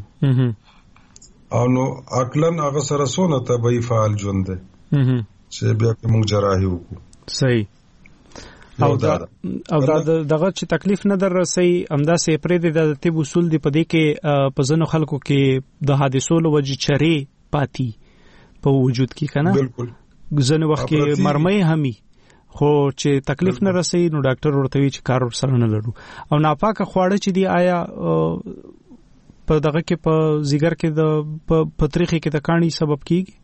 او نو عقلن هغه سره سونه ته به فعال ژوند دی چې بیا موږ جراحي وکړو صحیح او دا دغه چې تکلیف نه در رسي امدا سي پرې د طب اصول دی پدې کې په ځنو خلکو کې د حادثو لوجه چرې پاتې په وجود کې کنه بالکل ځنو وخت کې مرمۍ همي خو چې تکلیف نه رسي نو ډاکټر ورته وی چې کار سره نه لرو او ناپاکه خواړه چې دی آیا په دغه کې په زیګر کې د پتریخي کې د کانی سبب کیږي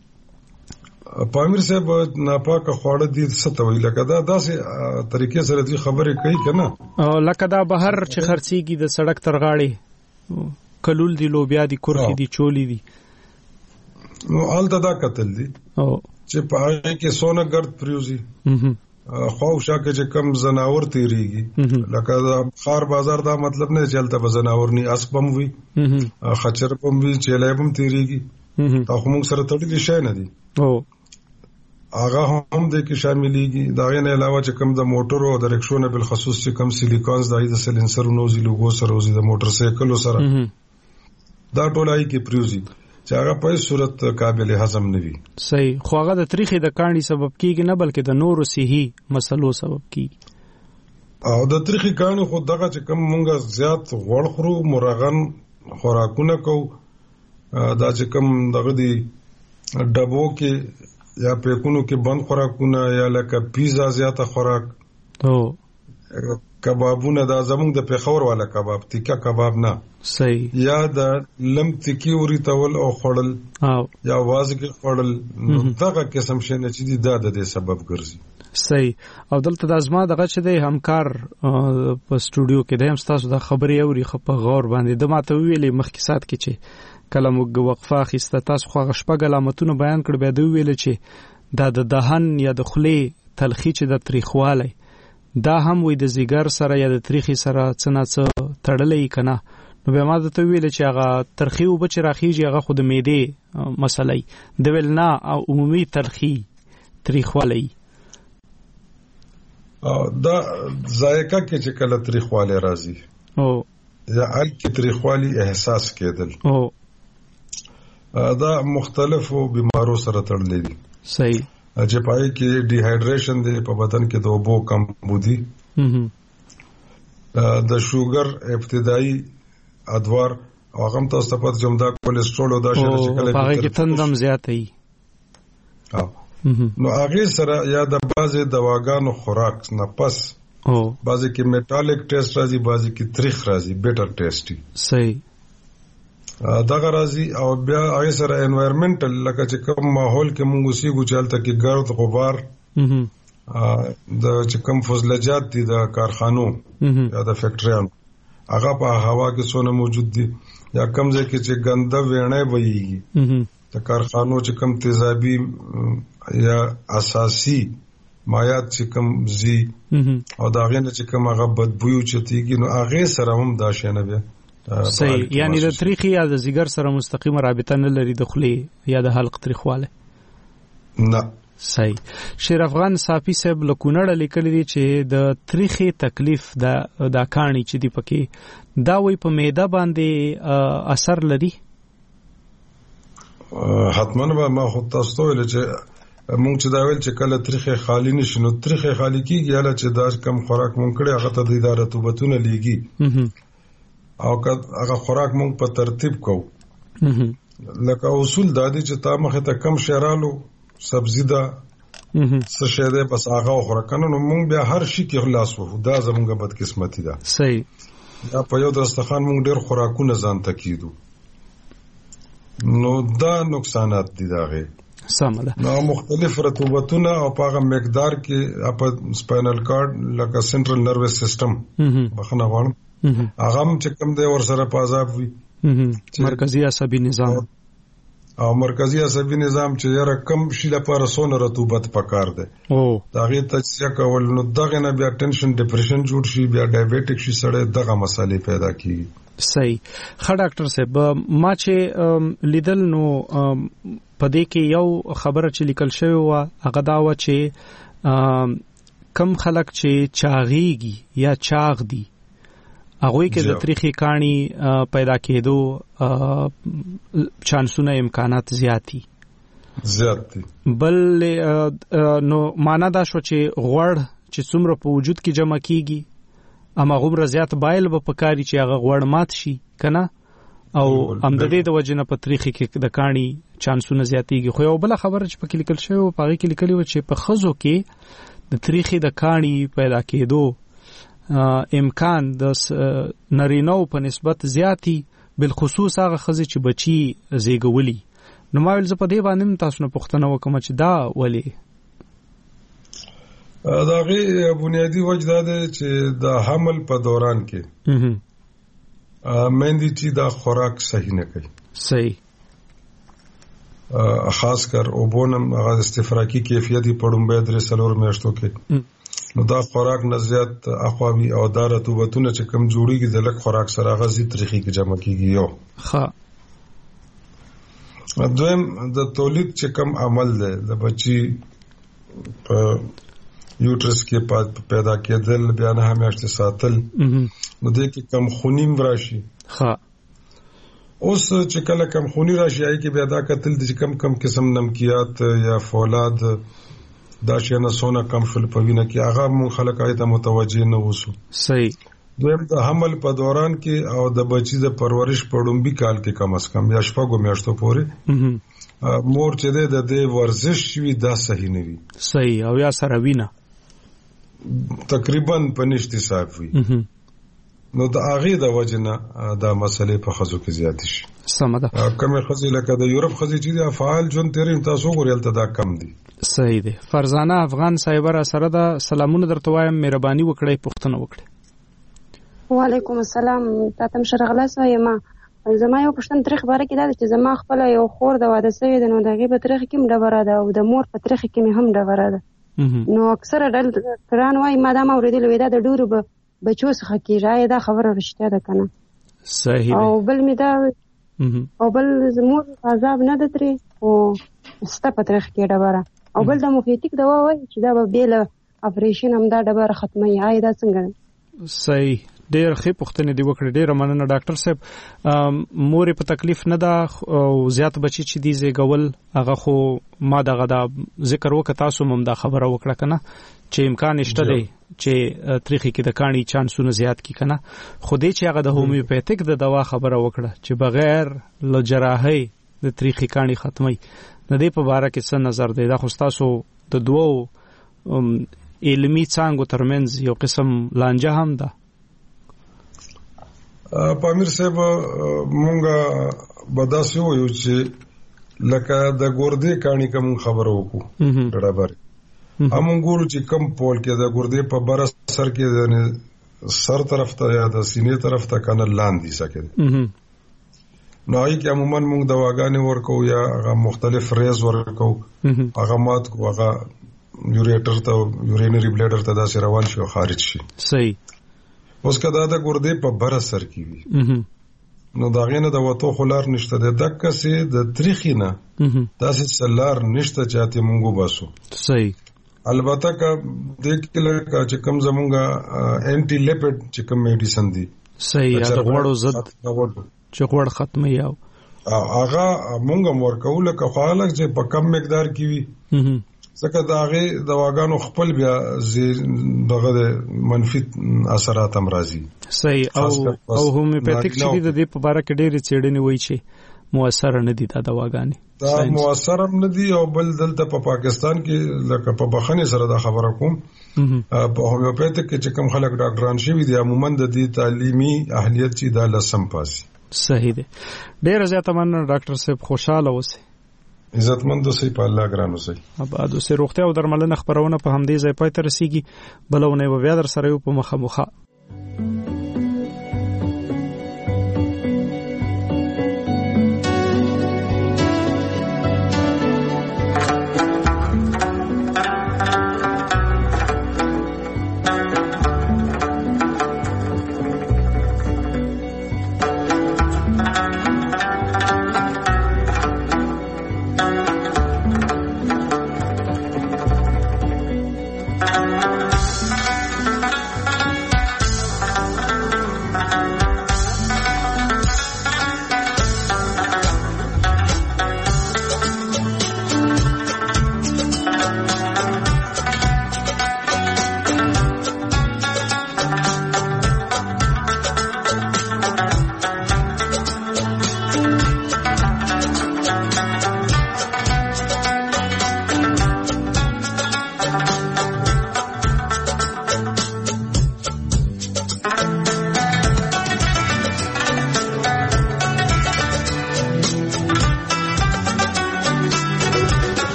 پامیر صاحب ناپاکه خواړه دي ستوي لکه دا داسې طریقې سره دي خبرې کوي کنه لکه دا بهر چې خرڅيږي د سړک ترغاړي کلول دي لوبیا دي کورخي دي چولی دي نو آلته دا قتل دي چې په هغه کې سونه ګرد پریوزي خوښه کې چې کم زناور تیریږي لکه دا خار بازار دا مطلب نه چلته په زناور نه اسبم وي خچر پم وي چلایبم تیریږي دا هم سره تړلې شي نه دي هغه هم د کې شاملېږي دا غنه علاوه چې کم د موټر او د رکشو نه بل خصوص چې کم سیلیکونز د سلنسر نوزي لوګو سره او د موټر سایکل سره دا ټولای کې پریوزي چې هغه په صورت قابل هضم نه وي صحیح خو هغه د تاریخي د کاڼي سبب کیږي نه بلکې د نورو صحي مسلو سبب کیږي او د تاریخي کاڼي خو دغه چې کم مونږه زیات غوړ خورو مرغن خوراکونه کو دا چې کم دغه دی ډبو کې یا پیکونو کې بند خوراکونه یا لکه پیزا زیاته خوراک کبابونه دا زمونږ د پیښور والا کباب تیکا کباب نه صحیح یا د لم تکی وري تول او خړل یا وازګ خړل دغه قسم شنه چې دا د سبب ګرځي صحیح او دلته د ازما دغه چې د همکار په سټوډیو کې د هم تاسو د خبري اوري خپ غور باندې د ماته ویلې مخکې سات کې چې کله موږ وقفه اخیسته تاسو خو غشپګ علامتونه بیان کړ به دوی ویل چې دا د دهن یا د خلی تلخی چې د تاریخواله دا هم وې د زیګر سره یا د تاریخي سره څنګه تړلې کنه نو به ما ته ویل چې هغه ترخی او بچ راخیږي هغه خود معده مسلې د ویل نه او عمومي ترخی تاریخواله دا ذایقه کې چې کله تاریخواله راځي او یا ال کې تاریخوالي احساس کېدل او دا مختلفو بیمارو سره تړلې دي صحیح چې پای کې ډیهایډریشن دی په بدن کې د اوبو کم بودی د شوګر ابتدایي ادوار او هغه تاسو ته پته جمدا کولیسټرول او دا شته چې کله هغه کې تندم زیات وي نو هغه سره یا د بازي دواګانو خوراک نه پس بازي کې میټالیک ټیسټ راځي بازي کې تریخ راځي بیټر ټیسټي صحیح دا راځي او بیا هغه سره انوایرنمنټل لکه چې کوم ماحول کې موږ اوسېږو چالتہ کې ګرد غبار د چې کوم فضلجات دي د کارخانو یا د فیکټریانو هغه په هوا کې څونه موجود دي یا کوم ځای کې چې ګنده وینه وایي د کارخانو چې کوم تیزابي یا اساسي مایات چې کوم زی او دا غینه چې کوم هغه بدبویو چتیږي نو هغه سره هم دا شنه بیا صحیح. یعنی د تریخي یا د زیګر سره مستقیمه رابطه نه لري د خلی یا د حلق تریخواله نه. صحیح. شیر افغان صافی صاحب لکونړه لیکلی دی چې د تریخي تکلیف دا کانی چې دی پکې دا وی په معده باندې اثر لري. حتما ما خو تاسو ته ویل چې مونږ چې دا ویل چې کله تریخي خالی نشي نو تریخي خالی کیږي یا چې دا کم خوراک مونږ کړی هغه ته د رطوبتونه لیږي او هغه خوراک مونږ په ترتیب کوو لکه اصول دا دي چې تا مخه ته کم شیرالو سبزی دا څه شه ده بس هغه خوراک نو مونږ بیا هر شي کې خلاص وو دا زمونږه بدقسمتي ده. صحیح. دا په یو دسترخوان مونږ ډېر خوراکونه ځان تکیدو نو دا نقصانات دي داغه سمله. نو مختلف رطوبتونه او په هغه مقدار کې په سپاینل کارډ لکه سنټرل نروس سیستم بخنه غواړم هغه هم چې کوم دی ور سره پازاب وي مرکزی عصبي نظام او مرکزی عصبي نظام چې یاره کم شي لپاره سونه رطوبت پکار دی دا غي تجزیه کول نو دغه نه بیا ټینشن ډیپریشن جوړ شي بیا ډایابټیک شي سره دغه مسالې پیدا کیږي. صحیح. ښه ډاکټر صاحب ما چې لیدل نو پدې کې یو خبره چې لیکل شوی و هغه دا و چې کم خلک چې چاغيږي یا چاغ دي هغه کې د تریخي کانی پیدا کېدو چانسونه امکانات زیات دي. بل نو معنا دا شو چې غوړ چې څومره په وجود کې جمع کیږي اما غومره زیات بایل به پکاري چې هغه غوړ مات شي کنه او امددې د وجنه په تریخي کې د کانی چانسونه زیاتېږي. خو یو بل خبره چې پکې لیکل شوی او پاره کې لیکلی و چې په خزو کې د تریخي د کانی پیدا کېدو امکان د نارینو په نسبت زیاتی بالخصوص هغه خزي چې بچي زیږولي. نو ما ول زه په دې باندې تاسو نه پوښتنه وکم چې دا ولې دا غي بنیادی وجه ده چې د حمل په دوران کې مېندې چې دا خوراک صحیح نه کوي. صحیح. خاص کر اوبونم هغه استفراقی کیفیتي پړم به درې سلور میاشتو کې نو دا خوراک نزيات اخوابي او دا رطوبتونه چې کم جوړیږي د لک خوراک سره غزي تاریخي کې جمع کیږي. یو دویم د تولید چې کم عمل دی د بچي په یوټرس کې پیدا کېدل بیا نه همیشته ساتل نو دې کې کم خونیم راشي. اوس چې کله کم خونی راشي آی کې بیا دا قتل د کم قسم نمکیات یا فولاد دا شي نه سونه کم شول په وینه کې هغه مون خلک آیته متوجه نه وسو. صحیح. دویم د حمل په دوران کې او د بچی د پرورش په ډومبي کال کې کم از کم یا شپږو میاشتو پورې مور چې د ورزش وی دا صحیح نه وي. صحیح. او یا سره وینه تقریبا په نشتی صاحب وي نو د هغه د وجنه دا مسلې په خزو کې زیات شي. سم ده. کمه خزي لکه د یورپ خزي چې د فعال جون تیرین تاسو ګورئ ته دا کم دي. صحیح ده. فرزانه افغان صاحب سره دا سلامونه درته وایم مهرباني وکړئ پوښتنه وکړئ. وعلیکم السلام. تاسو شرغله سوی ما زما یو پښتن تاریخ باره کې دا چې زما خپل یو خور د واده سوی د نو دغه په تاریخ کې مډوره ده او د مور په تاریخ کې هم ډوره ده نو اکثر ډل کران وای ما دا اوریدل وې دا د ډورو بچو څخه کیږي دا خبره رښتیا ده کنه. صحیح. او بل می دا او بل زموږ عذاب نه دتري او ستا په تاریخ کې ډوره او بل د مفیتیک دوا وای چې دا به بیل اپریشن هم دا ډبره ختمي آی دا څنګه. صحیح. ډېر ښه پوښتنه دی وکړه. ډېر مننه ډاکټر صاحب. مور په تکلیف نه ده او زیات بچی چې دی زیږول هغه خو ما دغه دا ذکر وکړ تاسو هم دا خبره وکړه کنه چې امکان شته دی چې تاریخي کې د کانی چانسونه زیات کی کنه خو دې چې هغه د هومیوپیتیک د دوا خبره وکړه چې بغیر له جراحي د تاریخي کانی ختمي نه دی په اړه کې څه نظر دی. دا خو تاسو د دوو علمي څنګه ترمنځ یو قسم لانجه هم ده. پامیر صاحب مونږه بداسو یو چې لکه د ګردې کانی کوم خبرو وکړو ډېر همون ګورو چې کم پول کې د ګردې په بر سر کې د سر طرف ته یا د سینې طرف ته کنه لاندې سکه نو ای کې عموما موږ دواګانې ورکو یا هغه مختلف ریز ورکو هغه مات کو هغه یوریټر ته یورینری بلیډر ته داسې روان شي او خارج شي. صحیح. اوس کدا د ګردې په بر اثر کې وي نو دا غینه د وته خلار نشته د دکه سي د تاریخینه داسې سلار نشته چاته مونږ باسو. صحیح. البته کا د کله کا چې کوم زمونږه انټي لیپټ چې کوم میډیسن دي. صحیح. دا غوړو ضد چې غوړ ختمي یاو هغه مونږ ورکول که خالق چې په کم مقدار کې وي ځکه دا هغه دواګانو خپل بیا دغه منفي اثرات هم راځي. صحیح. او هومیوپیتیک چې د دې په اړه کې ډېری څېړنې وایي چې موثر نه دي دا دواګانې. دا موثر هم نه دي او بل دلته په پاکستان کې لکه په بخښنې سره دا خبره کوم په هومیوپیتیک کې چې کوم خلک ډاکټران شوي دي عموما د دې تعلیمي اهلیت چې دا لسم پاسي. صحیح دی. ډېر زیاته مننه ډاکټر صاحب، خوشاله اوسئ. عزتمند اوسئ، په الله ګران اوسئ. آباد اوسئ. روغتیا او درملنه خبرونه په همدې ځای پای ته رسیږي. بلونه بیا در سره یو په مخه.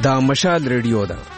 دا مشال ریډیو ده